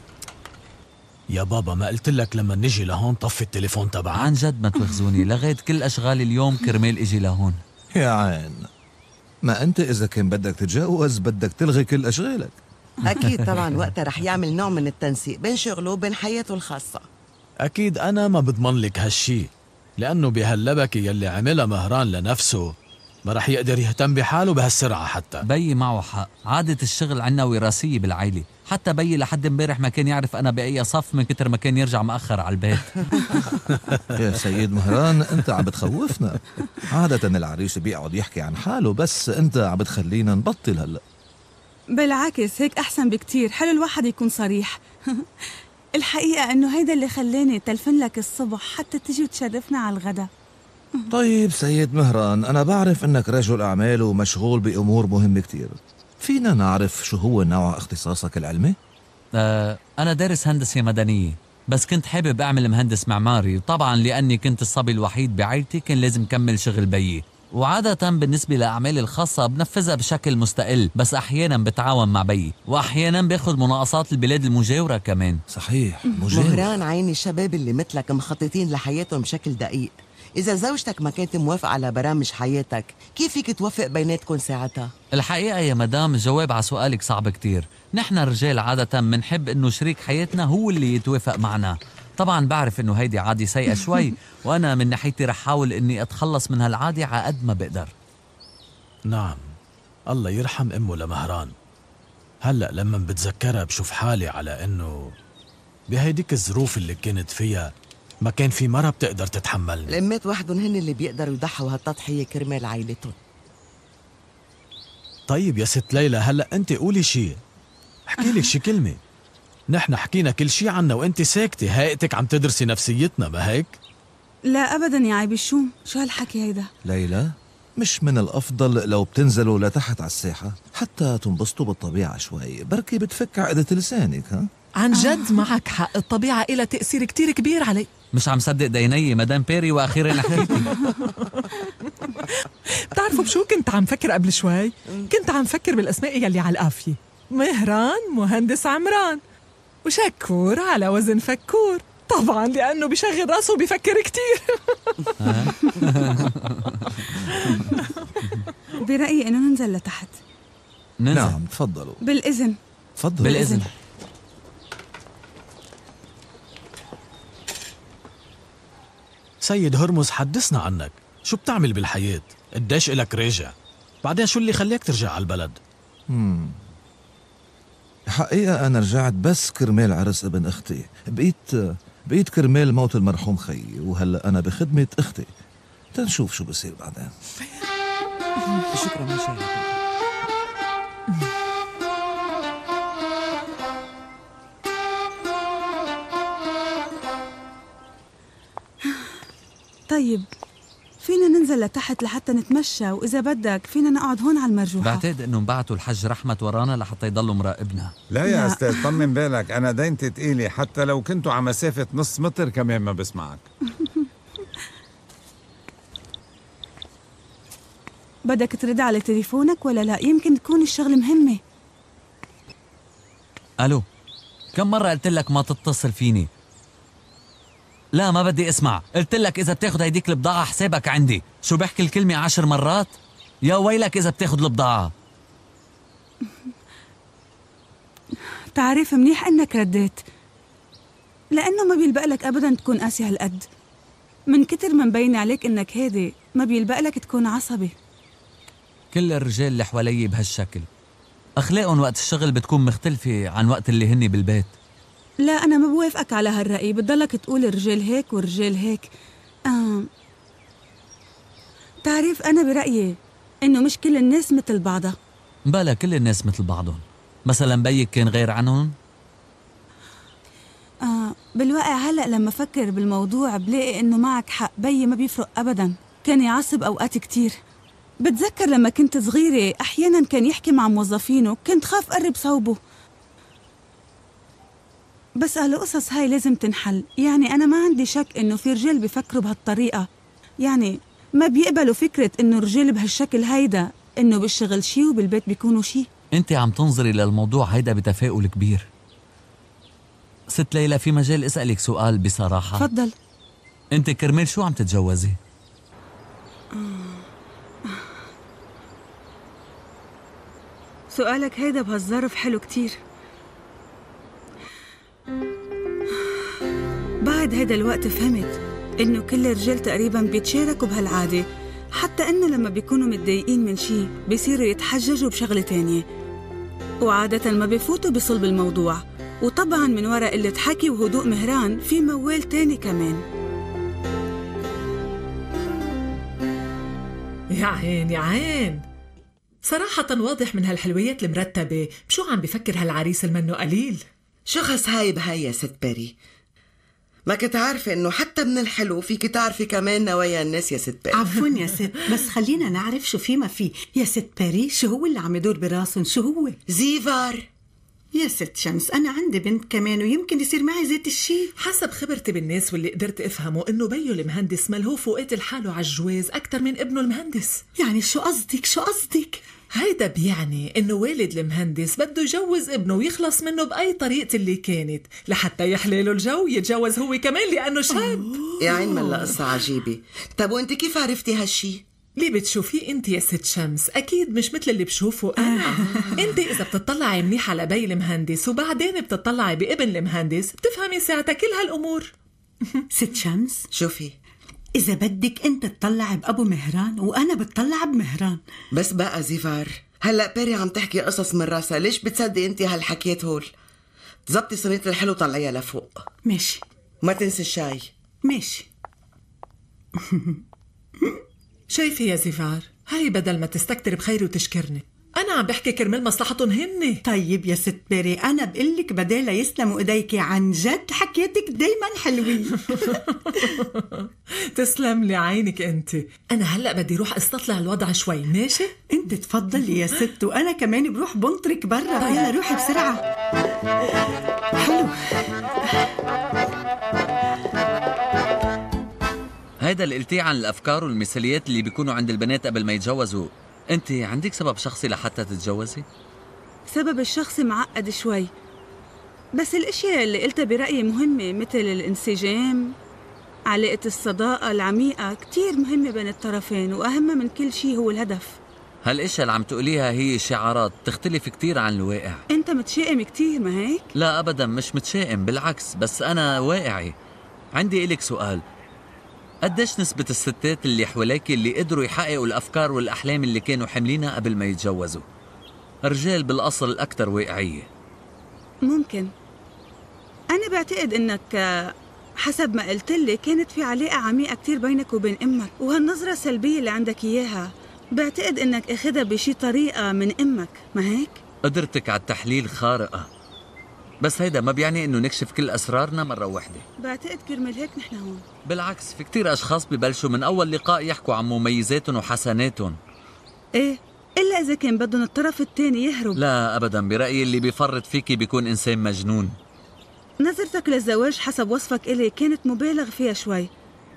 يا بابا ما قلت لك لما نجي لهون طفي التليفون تبعك؟ عن جد ما تواخذوني، لغيت كل أشغالي اليوم كرمال إجي لهون. يا عين، ما أنت إذا كان بدك تتجاوز بدك تلغي كل أشغالك. أكيد طبعا وقتها رح يعمل نوع من التنسيق بين شغله وبين حياته الخاصة. أكيد أنا ما بضمن لك هالشي، لأنه بهاللبكة يلي عملها مهران لنفسه ما رح يقدر يهتم بحاله بهالسرعة. حتى بيي معه حق، عادة الشغل عنا وراثية بالعيلة، حتى بيي لحد امبارح ما كان يعرف أنا بأي صف من كتر ما كان يرجع مأخر على البيت. يا سيد مهران أنت عم بتخوفنا. عادة العريس بيقعد يحكي عن حاله، بس أنت عم بتخلينا نبطل هلأ. بالعكس هيك أحسن بكتير، حلو الواحد يكون صريح. الحقيقة إنه هيدا اللي خلاني تلفن لك الصبح حتى تجي وتشرفنا على الغدا. طيب سيد مهران، أنا بعرف إنك رجل أعمال ومشغول بأمور مهمة كتير، فينا نعرف شو هو نوع اختصاصك العلمي؟ آه أنا دارس هندسة مدنية، بس كنت حابب أعمل مهندس معماري، وطبعا لأني كنت الصبي الوحيد بعائلتي كان لازم كمل شغل بيي. وعادة بالنسبة لأعمالي الخاصة بنفذها بشكل مستقل، بس أحيانا بتعاون مع بيي، وأحيانا باخد مناقصات البلاد المجاورة كمان. صحيح مجاور. مهران عيني الشباب اللي مثلك مخططين لحياتهم بشكل دقيق. إذا زوجتك ما كانت موافقة على برامج حياتك كيف فيك توفق بيناتكم ساعتها؟ الحقيقة يا مدام الجواب على سؤالك صعب كتير. نحن الرجال عادة منحب إنه شريك حياتنا هو اللي يتوافق معنا. طبعا بعرف إنه هيدي عادة سيئة شوي، وأنا من ناحيتي رح حاول إني أتخلص من هالعادة على قد ما بقدر. نعم، الله يرحم أمه لمهران. هلأ لما بتذكرها بشوف حالي على إنه بهيديك الظروف اللي كانت فيها ما كان في مرة بتقدر تتحملني. الأمات وحدهم هن اللي بيقدروا يضحوا هالتضحية كرمال عائلتهم. طيب يا ست ليلى، هلأ أنت قولي شي، احكي لك شي كلمة. نحن حكينا كل شي عنا وأنت ساكتة، هايقتك عم تدرسي نفسيتنا، ما هيك؟ لا أبدا يا عيب الشوم، شو هالحكي هيدا؟ ليلى، مش من الأفضل لو بتنزلوا لتحت على الساحة حتى تنبسطوا بالطبيعة شوي؟ بركي بتفك عقدة لسانك. ها؟ عن جد معك حق، الطبيعة إلها تأثير كتير كبير علي. مش عم صدق ديني مدام بيري، وأخيرا حكيتي. بتعرفوا بشو كنت عم فكر قبل شوي؟ كنت عم فكر بالأسماء يلي على القافية. مهران مهندس عمران، وشكور على وزن فكور، طبعا لأنه بيشغل راسه وبيفكر كتير. برأيي إنه ننزل لتحت. ننزل. نعم تفضلوا. بالإذن. تفضل. بالإذن. سيد هرمز، حدثنا عنك. شو بتعمل بالحياة؟ قديش إلك راجع؟ بعدين شو اللي خليك ترجع على البلد؟ مم. حقيقة أنا رجعت بس كرمال عرس ابن أختي، بقيت بقيت كرمال موت المرحوم خيي، وهلأ أنا بخدمة أختي. تنشوف شو بصير بعدين. شكرا من شيء. طيب فينا ننزل لتحت لحتى نتمشى، وإذا بدك فينا نقعد هون على المرجوحة. بعتقد انه بعتوا الحج رحمت ورانا لحتى يضلوا مراقبنا. لا يا لا. أستاذ، طمن بالك، أنا دينتي تقيلة، حتى لو كنتوا على مسافة نص متر كمان ما بسمعك. بدك ترد على تليفونك ولا لا؟ يمكن تكون الشغل مهمة. الو، كم مرة قلت لك ما تتصل فيني؟ لا ما بدي اسمع، قلت لك اذا بتاخد هيديك البضاعة حسابك عندي. شو بحكي الكلمة عشر مرات؟ يا ويلك اذا بتاخد البضاعة. تعرف منيح انك رديت، لانه ما بيلبق لك ابدا تكون قاسي هالقد. من كتر ما مبين عليك انك هادي ما بيلبق لك تكون عصبي. كل الرجال اللي حوالي بهالشكل، اخلاقهم وقت الشغل بتكون مختلفة عن وقت اللي هني بالبيت. لا أنا ما بوافقك على هالرأي، بتضلك تقول الرجال هيك والرجال هيك. آه. تعرف أنا برأيي إنه مش كل الناس مثل بعضها. بلا كل الناس مثل بعضهم. مثلا بيك كان غير عنهم؟ آه بالواقع هلأ لما فكر بالموضوع بلاقي إنه معك حق، بيي ما بيفرق أبدا، كان يعصب أوقات كتير. بتذكر لما كنت صغيرة أحيانا كان يحكي مع موظفينه، كنت خاف قرب صوبه. بس هالقصص هاي لازم تنحل. يعني أنا ما عندي شك إنه في رجال بيفكروا بهالطريقة، يعني ما بيقبلوا فكرة إنه الرجال بهالشكل هيدا، إنه بالشغل شي وبالبيت بيكونوا شي. أنت عم تنظري للموضوع هيدا بتفاؤل كبير. ست ليلى، في مجال أسألك سؤال بصراحة؟ تفضل. أنت كرمال شو عم تتجوزي؟ سؤالك هيدا بهالظرف حلو كتير. بعد هيدا الوقت فهمت إنه كل الرجال تقريباً بيتشاركوا بهالعادة، حتى إنه لما بيكونوا متضايقين من شي بيصيروا يتحججوا بشغلة تانية، وعادة ما بيفوتوا بصلب الموضوع. وطبعاً من وراء قلة حكي وهدوء مهران في موال تاني كمان. يا عين يا عين، صراحة واضح من هالحلويات المرتبة بشو عم بفكر هالعريس المنو قليل. شو خص هاي بهاي يا ست بيري؟ ما كنت عارفة إنه حتى من الحلو فيك تعرفي كمان نوايا الناس يا ست بيري. عفوا يا ست، بس خلينا نعرف شو في ما في. يا ست بيري شو هو اللي عم يدور براسهم؟ شو هو؟ زيفار. يا ست شمس، أنا عندي بنت كمان ويمكن يصير معي ذات الشيء. حسب خبرتي بالناس واللي قدرت أفهمه إنه بيو المهندس ملهوف وقاتل حاله على الجواز أكتر من ابنه المهندس. يعني شو قصدك؟ شو قصدك؟ هيدا بيعني إنه والد المهندس بده يجوز ابنه ويخلص منه بأي طريقة اللي كانت، لحتى يحليله الجو يتجوز هو كمان لأنه شاب. يا عين ملا قصة عجيبة. طب وانت كيف عرفتي هالشي؟ اللي بتشوفيه انت يا ست شمس اكيد مش مثل اللي بشوفه انا. انت اذا بتطلعي منيح على بي المهندس وبعدين بتطلعي بابن المهندس بتفهمي ساعتها كل هالامور. ست شمس شوفي، إذا بدك أنت تطلع بأبو مهران وأنا بتطلع بمهران. بس بقى زيفار، هلأ بيري عم تحكي قصص من راسها، ليش بتصدقي انت هالحكيات هول؟ تزبطي صينية الحلو طلعيها لفوق. ماشي. ما تنسي الشاي. ماشي. شايفة يا زيفار، هاي بدل ما تستكتر بخير وتشكرني، أنا عم بحكي كرمال مصلحتهم هن. طيب يا ست بيري، أنا بقلك بدال يسلموا إيديكي، عن جد حكيتك دايما حلوين. تسلم لي عينك أنت. أنا هلأ بدي روح استطلع الوضع شوي، ماشي؟ أنت تفضلي يا ست، وأنا كمان بروح بنطرك برا. يلا روحي بسرعة. حلو. هيدا اللي قلتيه عن الأفكار والمثاليات اللي بيكونوا عند البنات قبل ما يتجوزوا، أنت عندك سبب شخصي لحتى تتجوزي؟ سبب الشخص معقد شوي، بس الاشياء اللي قلتها برأيي مهمة، مثل الانسجام، علاقة الصداقة العميقة، كتير مهمة بين الطرفين، وأهم من كل شي هو الهدف. هالاشياء اللي عم تقوليها هي شعارات تختلف كتير عن الواقع. انت متشائم كتير، ما هيك؟ لا ابدا مش متشائم، بالعكس، بس انا واقعي. عندي إلك سؤال، قديش نسبة الستات اللي حواليك اللي قدروا يحققوا الأفكار والأحلام اللي كانوا حاملينها قبل ما يتجوزوا؟ الرجال بالأصل الأكثر واقعية. ممكن. أنا بعتقد إنك حسب ما قلت لي كانت في علاقة عميقة كتير بينك وبين أمك، وهالنظرة السلبية اللي عندك إياها بعتقد إنك أخذها بشي طريقة من أمك، ما هيك؟ قدرتك على التحليل خارقة، بس هيدا ما بيعني إنه نكشف كل أسرارنا مرة واحدة. بعتقد كرمال هيك نحن هون. بالعكس، في كتير أشخاص ببلشوا من أول لقاء يحكوا عن مميزاتهم وحسناتهم. إيه، إلا إذا كان بدهم الطرف الثاني يهرب. لا أبدا، برأيي اللي بيفرط فيكي بيكون إنسان مجنون. نظرتك للزواج حسب وصفك إلي كانت مبالغ فيها شوي،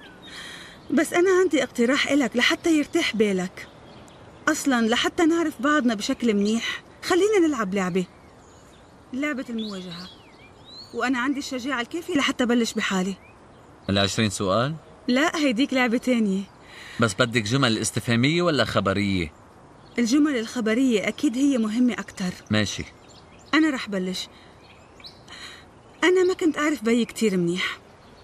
بس أنا عندي اقتراح إلك لحتى يرتاح بالك. أصلاً لحتى نعرف بعضنا بشكل منيح، خلينا نلعب لعبة، لعبة المواجهة، وأنا عندي الشجاعة الكافية لحتى بلش بحالي. العشرين سؤال؟ لا، هيديك لعبة تانية. بس بدك جمل استفهامية ولا خبرية؟ الجمل الخبرية أكيد هي مهمة أكتر. ماشي. أنا رح بلش. أنا ما كنت أعرف بيي كتير منيح.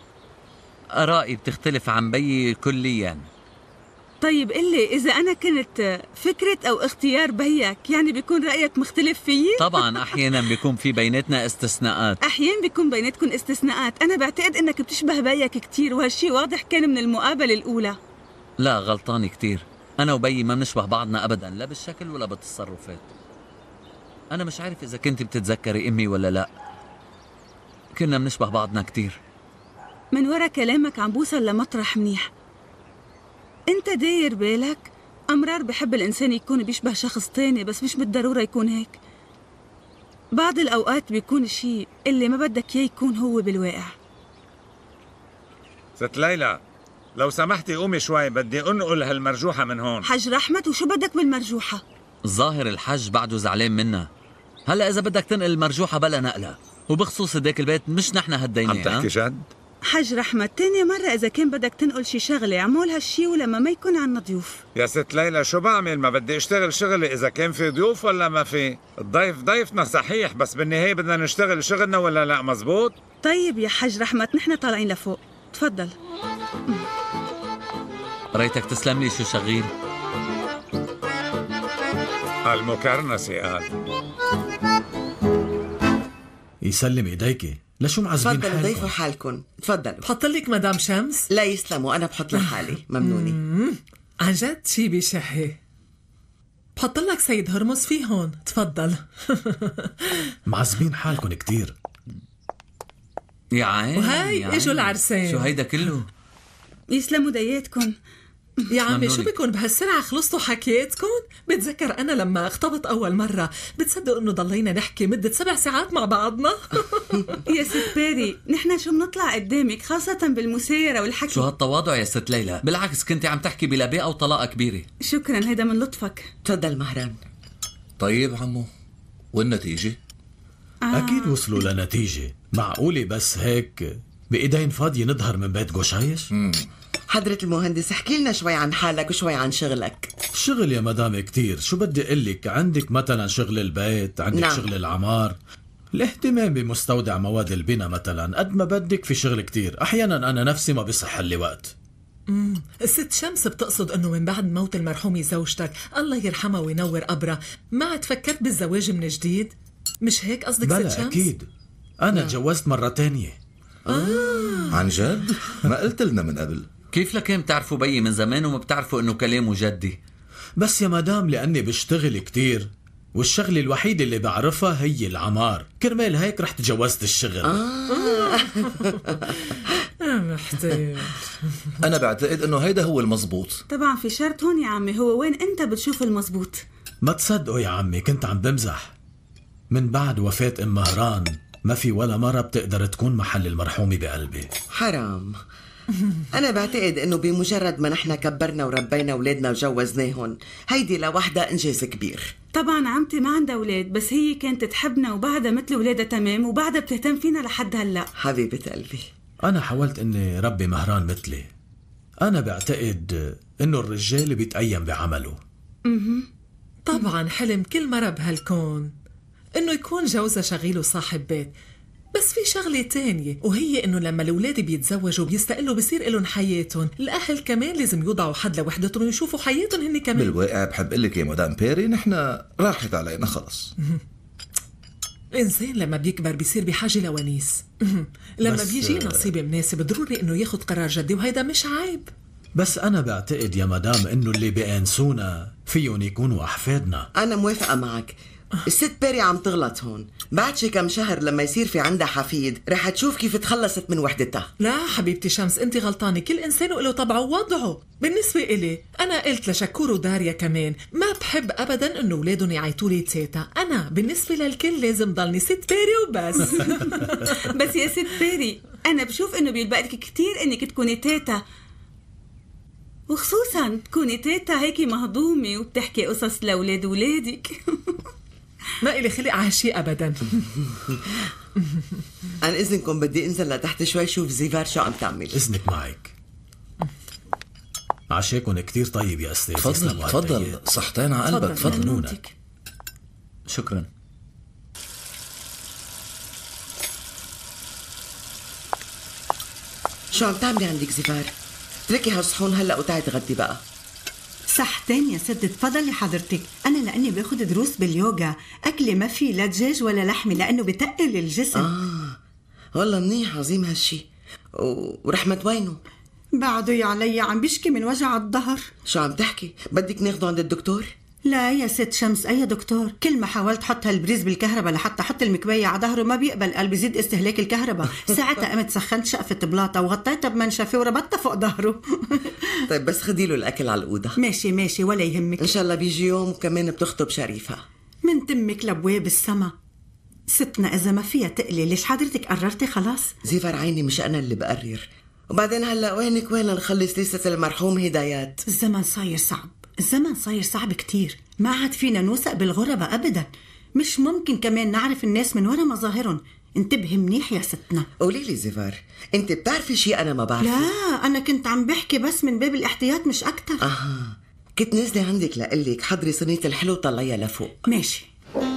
آرائي بتختلف عن بيي كلياً. طيب قلي، إذا أنا كنت فكرة أو اختيار بيك، يعني بيكون رأيك مختلف فيي؟ طبعاً أحياناً بيكون في بيناتنا استثناءات. أحياناً بيكون بيناتكم استثناءات. أنا بعتقد إنك بتشبه بيك كتير، وهالشي واضح كان من المقابلة الأولى. لا، غلطان كتير. أنا وبيي ما بنشبه بعضنا أبداً، لا بالشكل ولا بالتصرفات. أنا مش عارف إذا كنت بتتذكري أمي ولا لا، كنا بنشبه بعضنا كتير. من ورا كلامك عم بوصل لمطرح منيح. انت داير بالك امرار بحب الانسان يكون بيشبه شخص تاني، بس مش بالضرورة يكون هيك. بعض الاوقات بيكون الشيء اللي ما بدك اياه يكون هو بالواقع. ست ليلى، لو سمحتي قومي شوي، بدي انقل هالمرجوحة من هون. حج رحمت، وشو بدك بالمرجوحة؟ الظاهر الحج بعده زعلان منا. هلا اذا بدك تنقل المرجوحة بلا نقلة، وبخصوص هداك البيت مش نحن هديناه. عم تحكي جد؟ حج رحمت، تاني مرة إذا كان بدك تنقل شي شغلة عمول هالشي ولما ما يكون عنا ضيوف. يا ست ليلى، شو بعمل؟ ما بدي اشتغل شغلي إذا كان في ضيوف ولا ما في. الضيف ضيفنا صحيح، بس بالنهاية بدنا نشتغل شغلنا ولا لا؟ مزبوط؟ طيب يا حج رحمت، نحن طالعين لفوق، تفضل. ريتك تسلم لي. شو شغيل؟ المكرنسي قال. يسلم ايديكي، لشو معذبين تفضلوا حالكم؟ ضيفوا حالكم، تفضلوا. بحط لك مدام شمس؟ لا يسلموا، أنا بحط لحالي، ممنوني. عن جد شي بشهي. بحط لك سيد هرمز في هون، تفضل. معذبين حالكم كتير. يا عين، وهاي اجوا العرسان. شو هيدا كله؟ يسلموا دياتكم. يا عمي شو بكون بهالسرعة خلصتوا حكياتكم؟ بتذكر أنا لما اخطبت أول مرة، بتصدق إنه ضلينا نحكي مدة سبع ساعات مع بعضنا؟ يا ست باري، نحن شو بنطلع قدامك، خاصة بالمسايرة والحكي. شو هالتواضع يا ست ليلى؟ بالعكس كنتي عم تحكي بلباقة وطلاقة كبيرة. شكرا، هيدا من لطفك. تفضل مهران. طيب عمو، والنتيجة؟ آه. أكيد وصلوا لنتيجة. معقولة بس هيك بإيدين فاضية نظهر من بيت قشايش؟ حضرة المهندس، احكي لنا شوي عن حالك وشوي عن شغلك. شغل يا مدام كتير، شو بدي قلك؟ عندك مثلا شغل البيت، عندك نعم. شغل العمار، الاهتمام بمستودع مواد البناء مثلا، قد ما بدك في شغل كتير. أحيانا أنا نفسي ما بصح لي وقت. امم الست شمس بتقصد انه من بعد موت المرحومة زوجتك الله يرحمها وينور قبرها ما عاد فكرت بالزواج من جديد؟ مش هيك قصدك ست شمس؟ بلا أكيد، أنا تجوزت مرة تانية. آه. عن جد؟ ما قلت لنا من قبل. كيف لكان بتعرفوا بيي من زمان وما بتعرفوا انه كلامه جدي؟ بس يا مدام لأني بشتغل كتير، والشغلة الوحيدة اللي بعرفها هي العمار، كرمال هيك رح تجوزت الشغل. آه. محتاج. أنا بعتقد إنه هيدا هو المزبوط. طبعا في شرط هون يا عمي، هو وين انت بتشوف المزبوط؟ ما تصدقوا يا عمي، كنت عم بمزح. من بعد وفاة ام مهران ما في ولا مرة بتقدر تكون محل المرحومة بقلبي. حرام. أنا بعتقد إنه بمجرد ما نحن كبرنا وربينا أولادنا وجوزناهن، هيدي لوحدها إنجاز كبير. طبعا عمتي ما عندها أولاد، بس هي كانت تحبنا وبعدها مثل ولادها تمام، وبعدها بتهتم فينا لحد هلأ. حبيبة قلبي، أنا حاولت إني ربي مهران مثلي. أنا بعتقد إنه الرجال بيتقيم بعمله. طبعا حلم كل مرة بهالكون إنه يكون جوزها شغيل وصاحب بيت، بس في شغلة تانية، وهي إنه لما الأولاد بيتزوجوا بيستقلوا بصير إلهم حياتهم. الأهل كمان لازم يوضعوا حد لوحدتهم ويشوفوا حياتهم هن كمان. بالواقع بحب قلك يا مدام بيري، نحن راحت علينا خلص. الإنسان لما بيكبر بيصير بحاجة لونيس. لما بيجي نصيب مناسب ضروري إنه ياخد قرار جدي، وهيدا مش عيب. بس أنا بعتقد يا مدام إنه اللي بيأنسونا فيهم يكونوا أحفادنا. أنا موافقة معك. الست بيري عم تغلط هون. بعد شي كم شهر لما يصير في عندها حفيد رح تشوف كيف تخلصت من وحدتها. لا حبيبتي شمس، انت غلطانة. كل إنسان وله طبعه ووضعه. بالنسبة إلي أنا قلت لشكور وداريا كمان ما بحب أبدا إنه أولادهم يعيطولي تيتا. أنا بالنسبة للكل لازم ضلني ست بيري وبس. بس يا ست بيري، أنا بشوف إنه بيلبقلك كتير إنك تكوني تيتا، وخصوصا تكوني تيتا هيك مهضومة وبتحكي قصص لأولاد ولادك. ما إلي خلق على شيء أبدا. عن إذنكم بدي أنزل لتحت شوي شوف زيفار شو عم تعمل. إذنك معك. عشاكن كتير طيب يا أستاذ. تفضل تفضل، صحتين على قلبك. تفضل. شكرا. شو عم تعملي عندك زيفار؟ تركي هالصحون هلأ وتعي تغدي بقى. صحتين يا ست، تفضلي حضرتك. أنا لأني باخد دروس باليوغا أكلي ما في لا دجاج ولا لحمة لأنه بتقل الجسم. آه والله منيح، عظيم هالشي. و... ورحمة وينه؟ بعده يا علي عم بيشكي من وجع الظهر. شو عم تحكي؟ بدك ناخده عند الدكتور؟ لا يا ست شمس، أي دكتور؟ كل ما حاولت حط هالبريز بالكهرباء لحتى حط المكوية على ظهره ما بيقبل، قال بيزيد استهلاك الكهرباء. ساعتها قمت سخنت شقفة بلاطة وغطيتها بمنشفة وربطتها فوق ظهره. طيب بس خدي له الأكل على الأوضة. ماشي ماشي ولا يهمك. إن شاء الله بيجي يوم كمان بتخطب شريفة. من تمك لابواب السما. ستنا إذا ما فيها تقلي، ليش حضرتك قررتي خلاص؟ زيفر عيني، مش أنا اللي بقرر. وبعدين هلا وينك وين نخلص لسة المرحوم هدايات؟ الزمن صاير صعب، الزمن صاير صعب كتير. ما عاد فينا نوثق بالغربة أبدا. مش ممكن كمان نعرف الناس من ورا مظاهرهم. انتبهي منيح يا ستنا. قولي لي زيفار، انت بتعرفي شيء انا ما بعرفه؟ لا أنا كنت عم بحكي بس من باب الاحتياط مش أكتر. اها، كنت نازلة عندك لقلك حضري صينية الحلو وطلعيها لفوق. ماشي.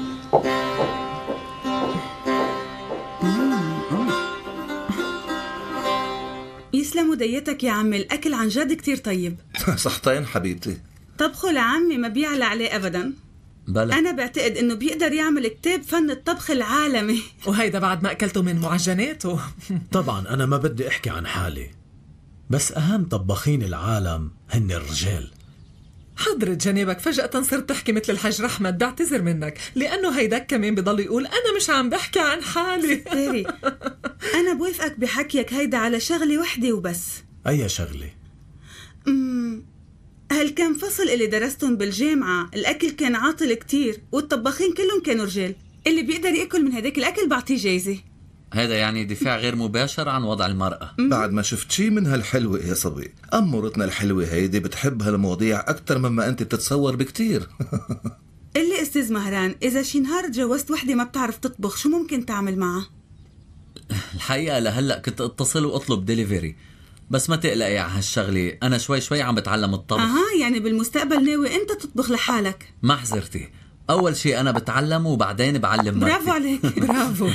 يسلموا ديتك يا عمي، الأكل عن جد كتير طيب. صحتين حبيبتي. طبخه لعمي ما بيعلى عليه أبدا. بلا. أنا بعتقد إنه بيقدر يعمل كتاب فن الطبخ العالمي. وهيدا بعد ما أكلته من معجناته. طبعا أنا ما بدي أحكي عن حالي، بس أهم طباخين العالم هن الرجال. حضرة جنابك فجأة صرت تحكي مثل الحاج رحمت، بعتذر منك لأنه هيداك كمان بضل يقول أنا مش عم بحكي عن حالي. تيري أنا بوافقك بحكيك هيدا على شغلة وحدة وبس. أي شغلة؟ امم هالكم فصل اللي درستهم بالجامعة الأكل كان عاطل كتير، والطباخين كلهم كانوا رجال. اللي بيقدر يأكل من هداك الأكل بعطيه جايزة. هذا يعني دفاع غير مباشر عن وضع المرأة. بعد ما شفت شي من هالحلوة يا صبي، أمورتنا الحلوة هيدي بتحب هالمواضيع أكتر مما أنت بتتصور بكتير. اللي أستاذ مهران، إذا شي نهار تجوزت وحدة ما بتعرف تطبخ شو ممكن تعمل معها؟ الحقيقة لهلأ كنت اتصل واطلب ديليفري، بس ما تقلقي على هالشغلة، أنا شوي شوي عم بتعلم الطبخ. أها، يعني بالمستقبل ناوي أنت تطبخ لحالك؟ ما حزرتي، أول شيء أنا بتعلم وبعدين بعلم مرتي. برافو عليك. برافو.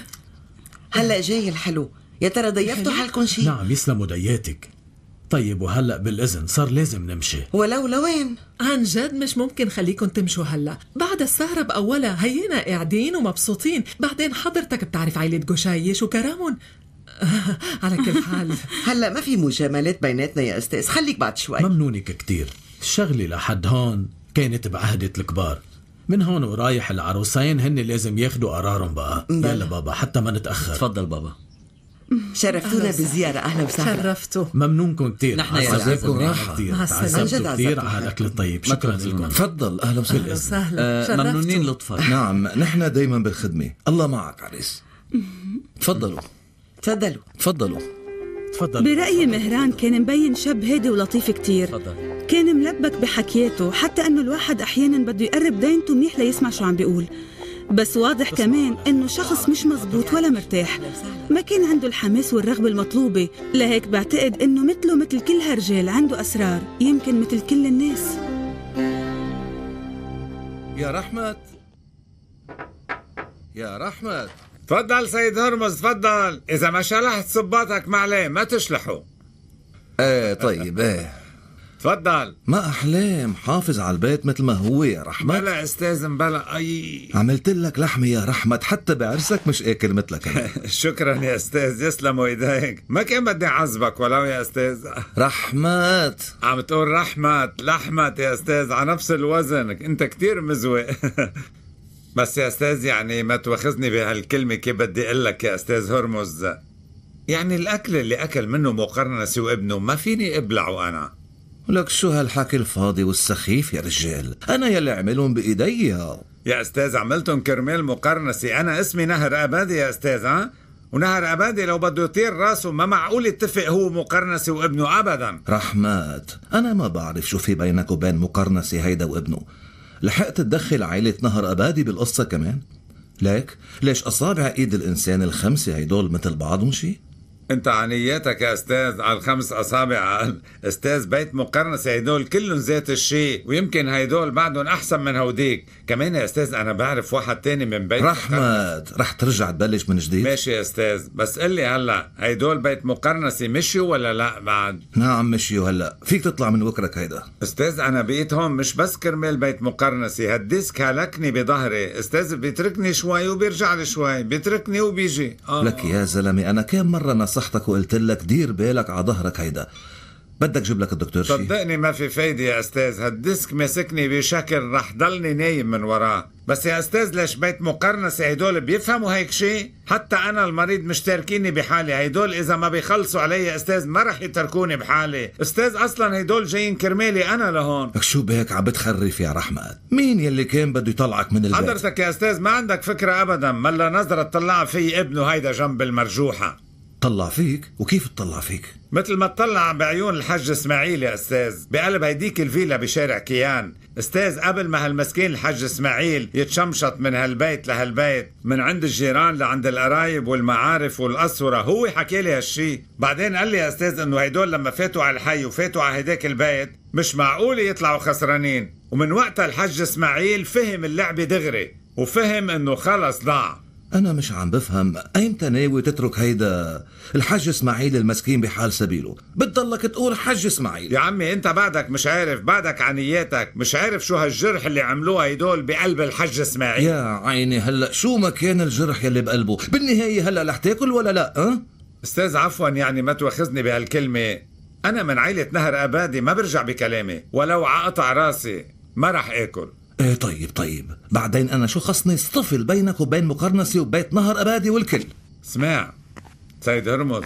هلأ جاي الحلو، يا ترى ضيفتوا حالكم شي؟ نعم يسلموا دياتك. طيب وهلأ بالإذن صار لازم نمشي. ولو لوين؟ عن جد مش ممكن خليكم تمشوا هلا بعد السهرة بأولها. هينا قاعدين ومبسوطين، بعدين حضرتك بتعرف عيلة جوشايش وكرامون. على كل حال هلا ما في مجاملات بيناتنا يا أستاذ، خليك بعد شوي. ممنونك كتير. الشغلة لحد هون كانت بعهدة الكبار، من هون ورايح العروسين هن لازم ياخدوا قرارهم بقى. يلا بابا حتى ما نتأخر. تفضل بابا. شرفتونا بالزيارة، أهلا وسهلا. شرفتوا. ممنونكم كتير. نحن يا عزبكم العزم. راحة كتير. مع السلامة. عزبكم كتير على هالأكل الطيب. شكرا لكم. تفضل، أهلا وسهلا. سهلا. آه ممنونين لطفك. نعم نحن دايما بالخدمة. الله معك عريس. تفضلوا تفضلوا تفضلوا تفضل. برأيي مهران كان مبين شاب هادي ولطيف كتير. تفضل. كان ملبك بحكياته، حتى انه الواحد احيانا بده يقرب دينته منيح ليسمع شو عم بيقول. بس واضح كمان انه شخص مش مزبوط ولا مرتاح، ما كان عنده الحماس والرغبة المطلوبة، لهيك بعتقد انه مثله مثل كل هالرجال عنده اسرار، يمكن مثل كل الناس. يا رحمت، يا رحمت، تفضل سيد هرمز تفضل. اذا ما شلحت صباطك معليه ما تشلحوا. ايه طيب ايه تفضل. ما أحلام حافظ على البيت مثل ما هو يا رحمت. بلا استاذ بلا اي. عملت لك لحمة يا رحمت، حتى بعرسك مش اكل مثلك. شكرا يا استاذ، يسلموا ايديك. ما كان بدي اعذبك ولو يا استاذ. رحمت عم تقول رحمت لحمت يا استاذ، على نفس الوزن. انت كتير مزوق. بس يا استاذ يعني ما تواخذني بهالكلمة، كيف بدي اقول لك يا استاذ هرمز، يعني الاكل اللي اكل منه مقرنسي وابنه ما فيني ابلعه انا. لك شو هالحكي الفاضي والسخيف يا رجال؟ أنا يلي عملهم بإيدي. يا أستاذ عملتهم كرمال مقرنسي. أنا اسمي نهر أبادي يا أستاذ. ها؟ ونهر أبادي لو بده يطير راسه ما معقول يتفق هو مقرنسي وابنه أبدا. رحمات، أنا ما بعرف شو في بينك وبين مقرنسي هيدا وابنه. لحقت تدخل عائلة نهر أبادي بالقصة كمان؟ ليك ليش أصابع إيد الإنسان الخمسة هيدول مثل بعضهم شي؟ انت عنياتك يا استاذ على الخمس اصابع. استاذ بيت مقرنسي هيدول كلهم ذات الشيء، ويمكن هيدول بعدهم احسن من هوديك كمان يا استاذ. انا بعرف واحد تاني من بيت رحمت، رح ترجع تبلش من جديد؟ ماشي يا استاذ، بس قل لي هلا هيدول بيت مقرنسي مشيوا ولا لا بعد؟ نعم مشيوا. هلا فيك تطلع من وكرك هيدا. استاذ انا بقيت هون مش بس كرمال بيت مقرنسي، هالديسك هلكني بظهري استاذ، بيتركني شوي وبيرجع لي شوي، بيتركني وبيجي. آه. لك يا زلمه انا كم مره نصحتك وقلت لك دير بالك على ظهرك هيدا. بدك جيب لك الدكتور شي؟ صدقني ما في فايدة يا استاذ، هالديسك ماسكني بشكل رح ضلني نايم من وراه. بس يا استاذ ليش بيت مقرنسي هيدول بيفهموا هيك شيء؟ حتى انا المريض مش تاركيني بحالي، هيدول اذا ما بيخلصوا علي يا استاذ ما رح يتركوني بحالي. استاذ اصلا هيدول جايين كرمالي انا لهون. لك شو بهيك عم بتخرف يا رحمت؟ مين يلي كان بده يطلعك من البيت؟ حضرتك يا استاذ ما عندك فكرة ابدا، ملا نظرة طلع في ابنه هيدا جنب المرجوحة. طلع فيك؟ وكيف تطلع فيك؟ مثل ما تطلع بعيون الحج اسماعيل يا استاذ بقلب هيديك الفيلا بشارع كيان. استاذ قبل ما هالمسكين الحج اسماعيل يتشمشط من هالبيت لهالبيت، من عند الجيران لعند القرايب والمعارف والاسوره، هو حكي لي هالشي. بعدين قال لي يا استاذ انه هيدول لما فاتوا على الحي وفاتوا على هيداك البيت مش معقول يطلعوا خسرانين. ومن وقتها الحج اسماعيل فهم اللعبه دغري، وفهم انه خلص ضاع. أنا مش عم بفهم، أيمتى ناوي تترك هيدا الحج إسماعيل المسكين بحال سبيله؟ بتضلك تقول حج إسماعيل. يا عمي أنت بعدك مش عارف، بعدك عنياتك مش عارف شو هالجرح اللي عملوه هيدول بقلب الحج إسماعيل. يا عيني هلأ شو ما كان الجرح يلي بقلبه بالنهاية هلأ رح تاكل ولا لا؟ أه؟ أستاذ عفوا يعني ما تواخذني بهالكلمة، أنا من عائلة نهر أبادي ما برجع بكلامي، ولو عقطع راسي ما رح آكل. ايه طيب طيب، بعدين انا شو خصني اصطفل بينك وبين مقرنسي وبيت نهر ابادي والكل؟ اسمع سيد هرمز،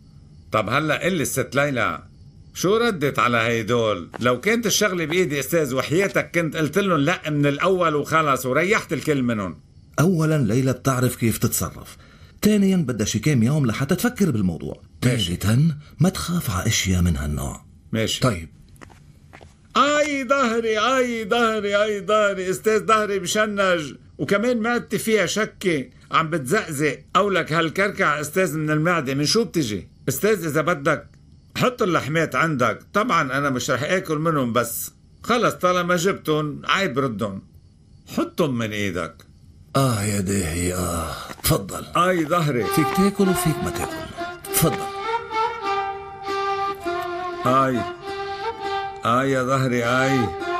طب هلا قل لي الست ليلى شو ردت على هيدول؟ لو كانت الشغله بايدي استاذ وحياتك كنت قلت لهم لا من الاول وخلص وريحت الكل منهم. اولا ليلى بتعرف كيف تتصرف، ثانيا بدها شي كام يوم لحتى تفكر بالموضوع، ثالثا ما تخاف على اشياء من هالنوع. ماشي طيب. اي ظهري اي ظهري اي ظهري استاذ، ظهري بشنج وكمان معدتي فيها شكه عم بتزقزق. اولك هالكركع استاذ من المعده من شو بتجي؟ استاذ اذا بدك حط اللحمات عندك، طبعا انا مش رح اكل منهم بس خلص طالما جبتهم عيب ردهم، حطهم من ايدك. اه يا داهي اه. تفضل. اي ظهري. فيك تاكل وفيك ما تاكل. تفضل. اي آي يا ظهري آي.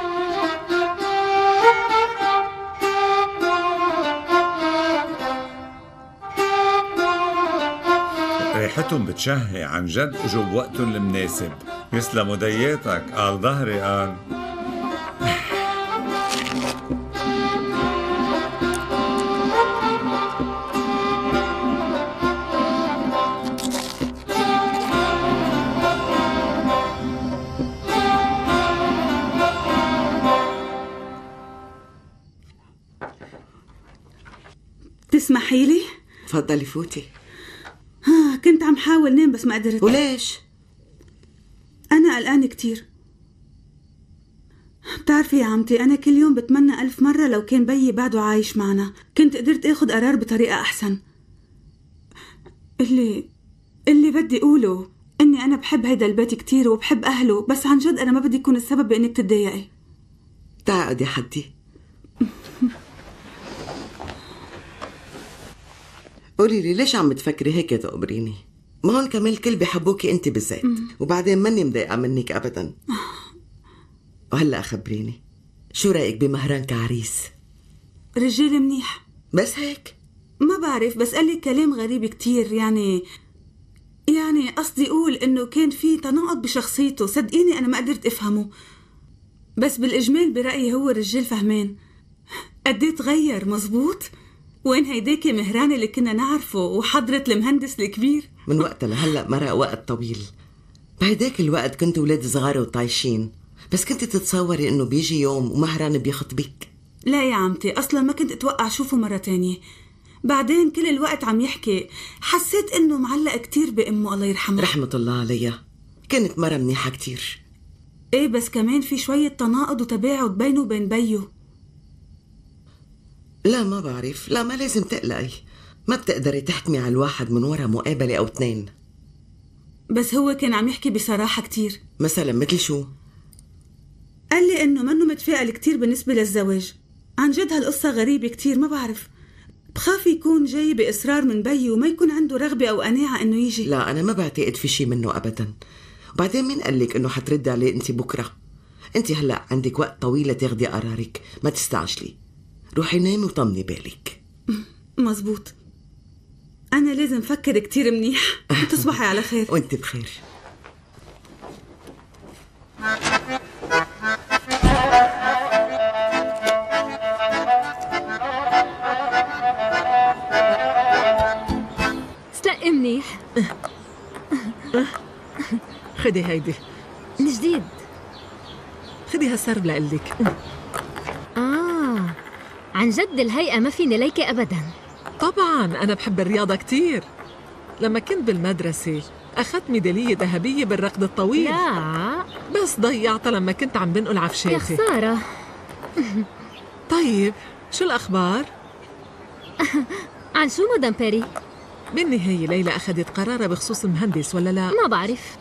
ريحتهم بتشهي عن جد، اجوا بوقتهم المناسب. يسلموا دياتك. قال ظهري قال. تسمحي لي؟ تفضلي فوتي. ها كنت عم حاول نام بس ما قدرت. وليش؟ أنا قلقانة كتير. بتعرفي يا عمتي، أنا كل يوم بتمنى ألف مرة لو كان بيي بعده عايش معنا، كنت قدرت أخذ قرار بطريقة أحسن. اللي اللي بدي أقوله إني أنا بحب هيدا البيت كتير وبحب أهله، بس عن جد أنا ما بدي أكون السبب بإنك تتضايقي. تعقد يا حدي. قولي لي ليش عم تفكري هيك تقبريني؟ ما هون كمان الكل بيحبوكي انت بالذات، وبعدين ماني مضايقه منك ابدا. وهلا خبريني، شو رايك بمهران كعريس؟ رجال منيح، بس هيك؟ ما بعرف، بس قال لي كلام غريب كتير. يعني يعني قصدي اقول انه كان في تناقض بشخصيته، صدقيني انا ما قدرت افهمه، بس بالاجمال برايي هو رجال فهمان. قد تغير مزبوط. وين هيداكي مهران اللي كنا نعرفه وحضرة المهندس الكبير؟ من وقتها لهلا مرق وقت طويل. بهيداك الوقت كنت ولاد صغار وطايشين، بس كنت تتصوري انه بيجي يوم ومهران بيخطبك؟ لا يا عمتي، اصلا ما كنت اتوقع شوفه مرة تانية. بعدين كل الوقت عم يحكي حسيت انه معلق كتير بامه الله يرحمها. رحمة الله عليها، كانت مرة منيحة كتير. ايه بس كمان في شوية تناقض وتباعد بينه وبين بيه. لا ما بعرف، لا ما لازم تقلقي، ما بتقدري تحكمي على الواحد من وراء مقابلة أو اثنين. بس هو كان عم يحكي بصراحة كتير. مثلا مثل شو؟ قال لي إنه منه متفائل كتير بالنسبة للزواج. عن جد هالقصة غريبة كتير، ما بعرف، بخاف يكون جاي بإصرار من بي وما يكون عنده رغبة أو قناعة إنه يجي. لا أنا ما بعتقد في شي منه أبدا. وبعدين مين قال لك إنه حترد عليه أنت بكرة؟ أنت هلأ عندك وقت طويل تاخدي قرارك، ما تستعجلي، روحي نام وطمني بالك. مزبوط، أنا لازم فكر كتير منيح. تصبحي على خير. وأنت بخير. استلقي منيح. خدي هيدي من جديد. خدي هالسرب لقلك. آه عن جد الهيئة ما فيني ليكي أبداً. طبعاً أنا بحب الرياضة كتير. لما كنت بالمدرسة أخذت ميدالية ذهبية بالركض الطويل. لا بس ضيعتها لما كنت عم بنقل عفشاتي. يا خسارة. طيب شو الأخبار؟ عن شو مدام بيري؟ بالنهاية ليلى أخذت قرارها بخصوص المهندس ولا لا؟ ما بعرف.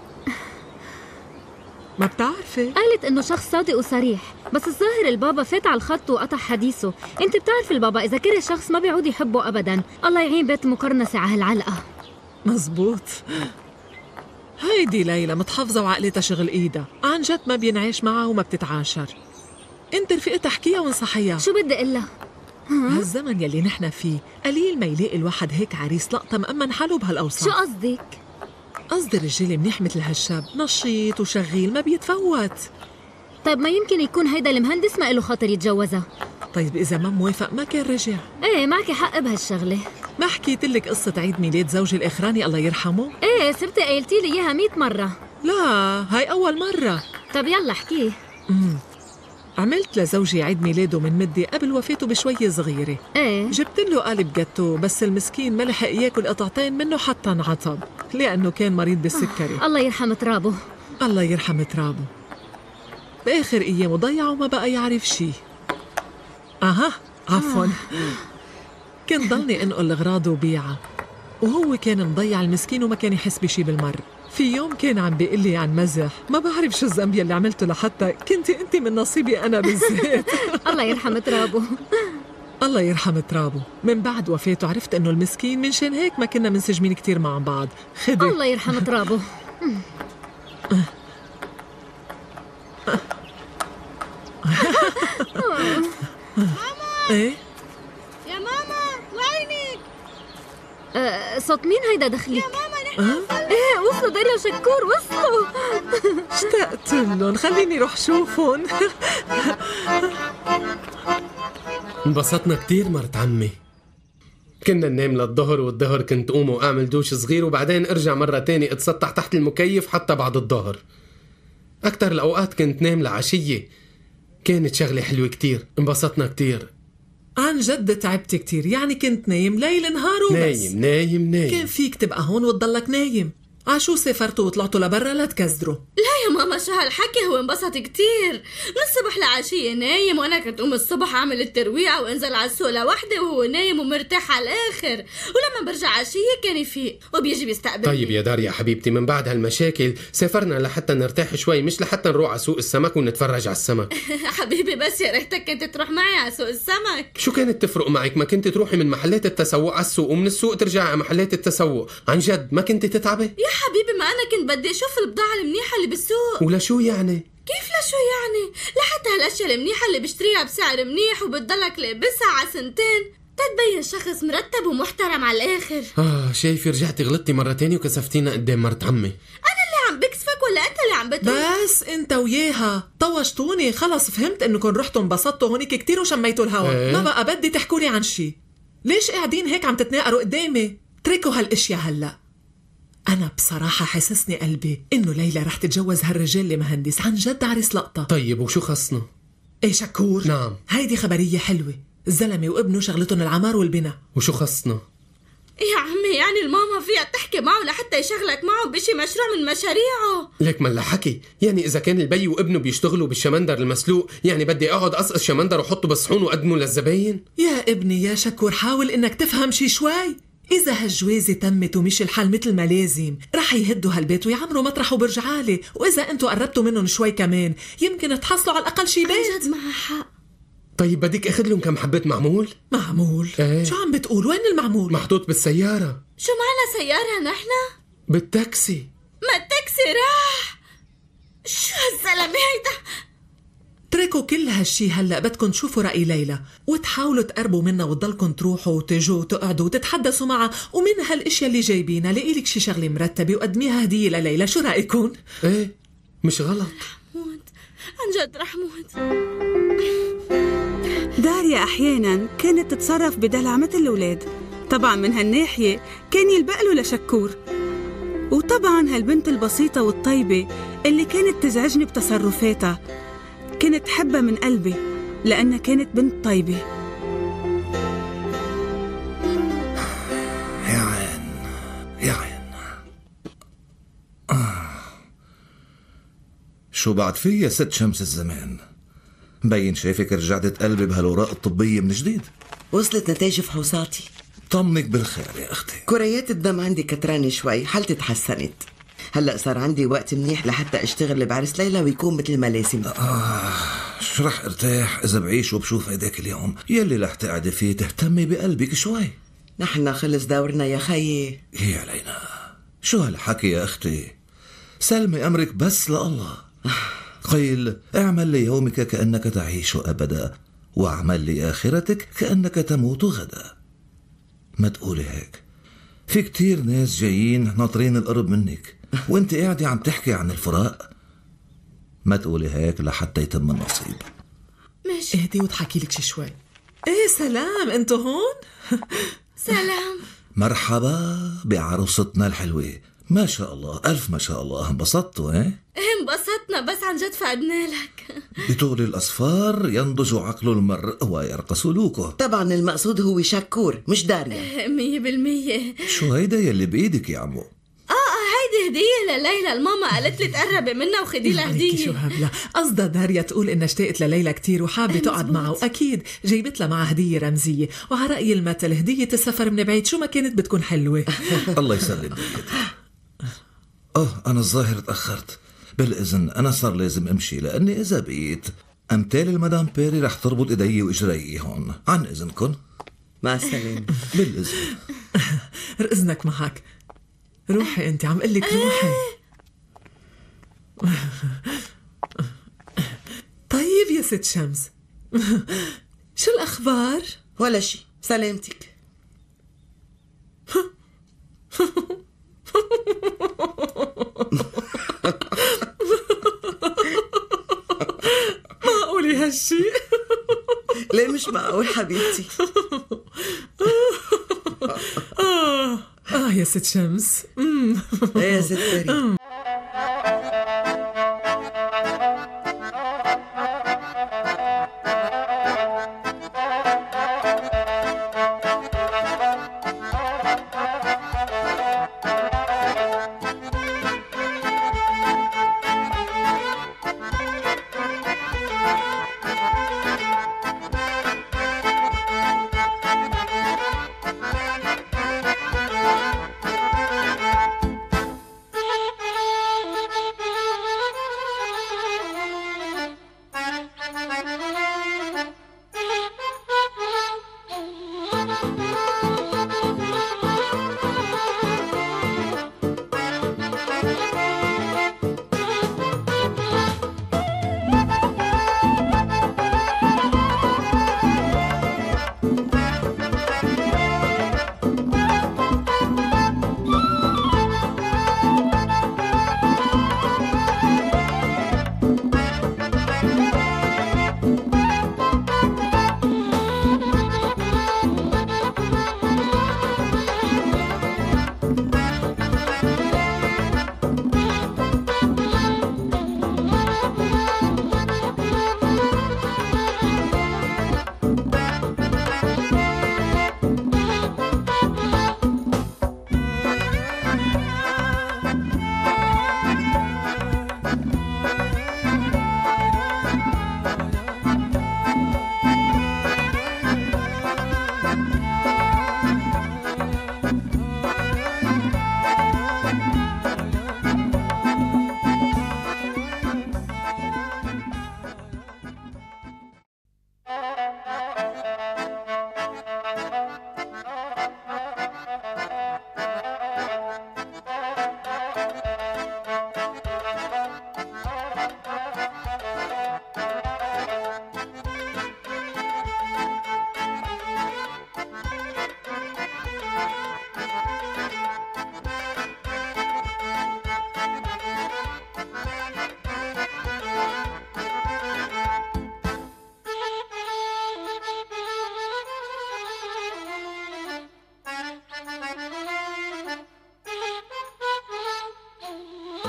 ما بتعرفي؟ قالت إنه شخص صادق وصريح، بس الظاهر البابا فات على الخط وقطع حديثه. أنت بتعرف البابا إذا كره شخص ما بيعود يحبه أبداً. الله يعين بيت المقرنسة على هالعلقة. مزبوط. هيدي ليلى متحفظة وعقلتها شغل إيدها، عن جد ما بينعيش معها وما بتتعاشر. أنت رفقتها احكيها وانصحيها. شو بدي قلها؟ هالزمن يلي نحن فيه قليل ما يلاقي الواحد هيك عريس لقطة مأمن حاله بهالأوصاف. شو قصدك؟ قصدي الرجال منيح مثل هالشاب، نشيط وشغيل ما بيتفوت. طيب ما يمكن يكون هيدا المهندس ما له خاطر يتجوزها. طيب إذا ما موافق ما كان رجع. ايه معك حق بهالشغلة. ما حكيتلك قصة عيد ميلاد زوجي الأخراني الله يرحمه؟ ايه سبتي قايلتي لي إياها مئة مرة. لا هاي أول مرة. طب يلا احكيه. امم عملت لزوجي عيد ميلاده من مدة قبل وفاته بشوية صغيرة. ايه جبت له قالب جاتو، بس المسكين ما لحق ياكل قطعتين منه حتى انعطب لأنه كان مريض بالسكري. الله يرحم ترابه. الله يرحم ترابه. بآخر أيامه ضيع وما بقى يعرف شي. أها عفواً. آه. كنت ضلني انقل اغراضه وبيعها، وهو كان مضيع المسكين وما كان يحس بشي بالمر. في يوم كان عم بيقول لي عن مزح، ما بعرف شو الذنب يلي عملته لحتى كنت انت من نصيبي انا بالذات. الله يرحم ترابه. الله يرحم ترابه. من بعد وفاته عرفت انه المسكين منشان هيك ما كنا منسجمين كتير مع بعض. خدي. الله يرحم ترابه. ماما ايه يا ماما وينك؟ أه صوت مين هيدا دخلك؟ يا ماما نحن أه؟ ايه وصلوا ديلا وشكور وصلوا. اشتقت لهم، خليني روح شوفهم. انبسطنا كتير مرت عمي. كنا ننام للظهر، والظهر كنت قوم واعمل دوش صغير وبعدين ارجع مرة تاني اتسطح تحت المكيف حتى بعد الظهر. اكتر الاوقات كنت نام لعشية. كانت شغلة حلوة كتير، انبسطنا كتير. عن جد تعبت كتير، يعني كنت نايم ليل نهار وبس. نايم نايم نايم. كان فيك تبقى هون وتضلك نايم. عشو سافرتوا وطلعتوا لبرا لا تكزدروا؟ لا يا ماما، شو هالحكي، هو انبسط كتير من الصبح لعشية نايم، وانا كنت ام الصبح اعمل الترويعة وانزل على السوق لوحدي وهو نايم ومرتاح على الاخر، ولما برجع عشية كان يفيق وبيجي بيستقبلني. طيب يا داريا حبيبتي، من بعد هالمشاكل سافرنا لحتى نرتاح شوي، مش لحتى نروح على سوق السمك ونتفرج على السمك. حبيبي بس يا ريتك كنت تروح معي على سوق السمك. شو كانت تفرق معك؟ ما كنت تروحي من محلات التسوق على السوق ومن السوق ترجعي على محلات التسوق، عن جد ما كنت تتعبي؟ يا حبيبي ما انا كنت بدي اشوف البضاعة المنيحة اللي بالسوق. ولا شو يعني؟ كيف لشو يعني؟ لحتى هالاشياء المنيحة اللي بشتريها بسعر منيح وبتضلك لابسها على سنتين تتبين شخص مرتب ومحترم على الاخر. اه شايفي رجعتي غلطتي مرة تانية وكسفتينا قدام مرت عمي. انا اللي عم بكسفك ولا انت اللي عم بتقول؟ بس انت وياها طوشتوني، خلص فهمت انكم رحتوا انبسطتوا هونيك كتير وشميتوا الهوا. ايه؟ ما بقى بدي تحكولي عن شي. ليش قاعدين هيك عم تتناقروا قدامي؟ تركوا هالاشياء هلا. أنا بصراحة حسسني قلبي إنه ليلى رح تتجوز هالرجال اللي مهندس، عن جد عرس لقطة. طيب وشو خصنا؟ إيه شكور؟ نعم. هيدي خبرية حلوة، الزلمة وابنه شغلتهم العمار والبناء. وشو خصنا؟ يا عمي يعني الماما فيها تحكي معه لحتى يشغلك معه بشي مشروع من مشاريعه. ليك ملا حكي، يعني إذا كان البي وابنه بيشتغلوا بالشمندر المسلوق، يعني بدي أقعد أسقس شمندر وحطه بالصحون وأقدمه للزباين؟ يا ابني يا شكور، حاول إنك تفهم شي شوي. إذا هالجوازة تمت ومشي الحال مثل ما لازم، رح يهدوا هالبيت ويعمروا مطرحه برجعالي، وإذا أنتوا قربتوا منهم شوي كمان يمكن تحصلوا على الأقل شي بيت. عن جد معها حق. طيب بدك أخذ لهم كم حبة معمول؟ معمول؟ ايه؟ شو عم بتقول؟ وين المعمول؟ محطوط بالسيارة. شو معنا سيارة نحن؟ بالتاكسي. ما التاكسي راح. شو هالزلمة هيدا؟ اتركوا كل هالشي هلأ، بدكن تشوفوا رأي ليلى وتحاولوا تقربوا منها وتضلكن تروحوا وتجوا وتقعدوا وتتحدثوا معها، ومن هالاشياء اللي جايبينها لقيلك شي شغلة مرتبة وقدميها هدية لليلى. شو رأيكم؟ ايه مش غلط. موت عن جد رح موت. داريا أحيانا كانت تتصرف بدلع مثل الأولاد، طبعا من هالناحية كان يلبق له لشكور، وطبعا هالبنت البسيطة والطيبة اللي كانت تزعجني بتصرفاتها كنت حبها من قلبي لأنها كانت بنت طيبة. يا عين يا عين. آه. شو بعد في يا ست شمس الزمان؟ مبين شايفك رجعت تقلبي بهالوراق الطبية من جديد. وصلت نتائج فحوصاتي. طمنك بالخير يا أختي. كريات الدم عندي كترانة شوي، حالتي تحسنت. هلأ صار عندي وقت منيح لحتى اشتغل بعرس ليلى ويكون مثل ما لازم. آه شو رح ارتاح إذا بعيش وبشوف هيداك اليوم يلي رح تقعدي فيه تهتمي بقلبك شوي. نحن خلص دورنا يا خيي. يا علينا شو هالحكي يا أختي؟ سلمي أمرك بس لله. قيل اعمل ليومك كأنك تعيش أبدا، واعمل لآخرتك كأنك تموت غدا. ما تقولي هيك، في كتير ناس جايين ناطرين القرب منك وانت قاعدة عم تحكي عن الفراق. ما تقولي هيك لحتى يتم النصيب. ماشي اهدي وتحكي لك شي شوي. ايه سلام، انتو هون؟ سلام. مرحبا بعروستنا الحلوة، ما شاء الله ألف ما شاء الله. انبسطتوا ايه؟ انبسطنا بس عن جد فقدنا لك. بطول الأصفار ينضج عقل المرء ويرقى سلوكه. طبعا المقصود هو شكور مش داريا. مية بالمية. شو هيدا يلي بإيدك يا عمو؟ اه اه هيدي هدية لليلى، الماما قالت لي تقربي منها وخدي لها عليكي شو هدية. هبلة، قصدها داريا تقول إنها اشتقت لليلى كتير وحابة تقعد معها، وأكيد جايبت لها معها هدية رمزية، وعلى رأي المثل هدية السفر من بعيد شو ما كانت بتكون حلوة. الله يسلم نيتك. اه أنا الظاهر تأخرت، بالإذن أنا صار لازم أمشي لأني إذا بقيت أمثال المدام بيري رح تربط إيدي وإجري هون. عن إذنكم. مع السلامة. بالإذن. إذنك معك. روحي أنت، عم قلك روحي. طيب يا ست شمس، شو الأخبار؟ ولا شي، سلامتك. معقولي هالشي؟ ليه مش معقول حبيبتي؟ آه آه يا ست شمس. ايه يا ست بيري.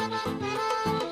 العالم.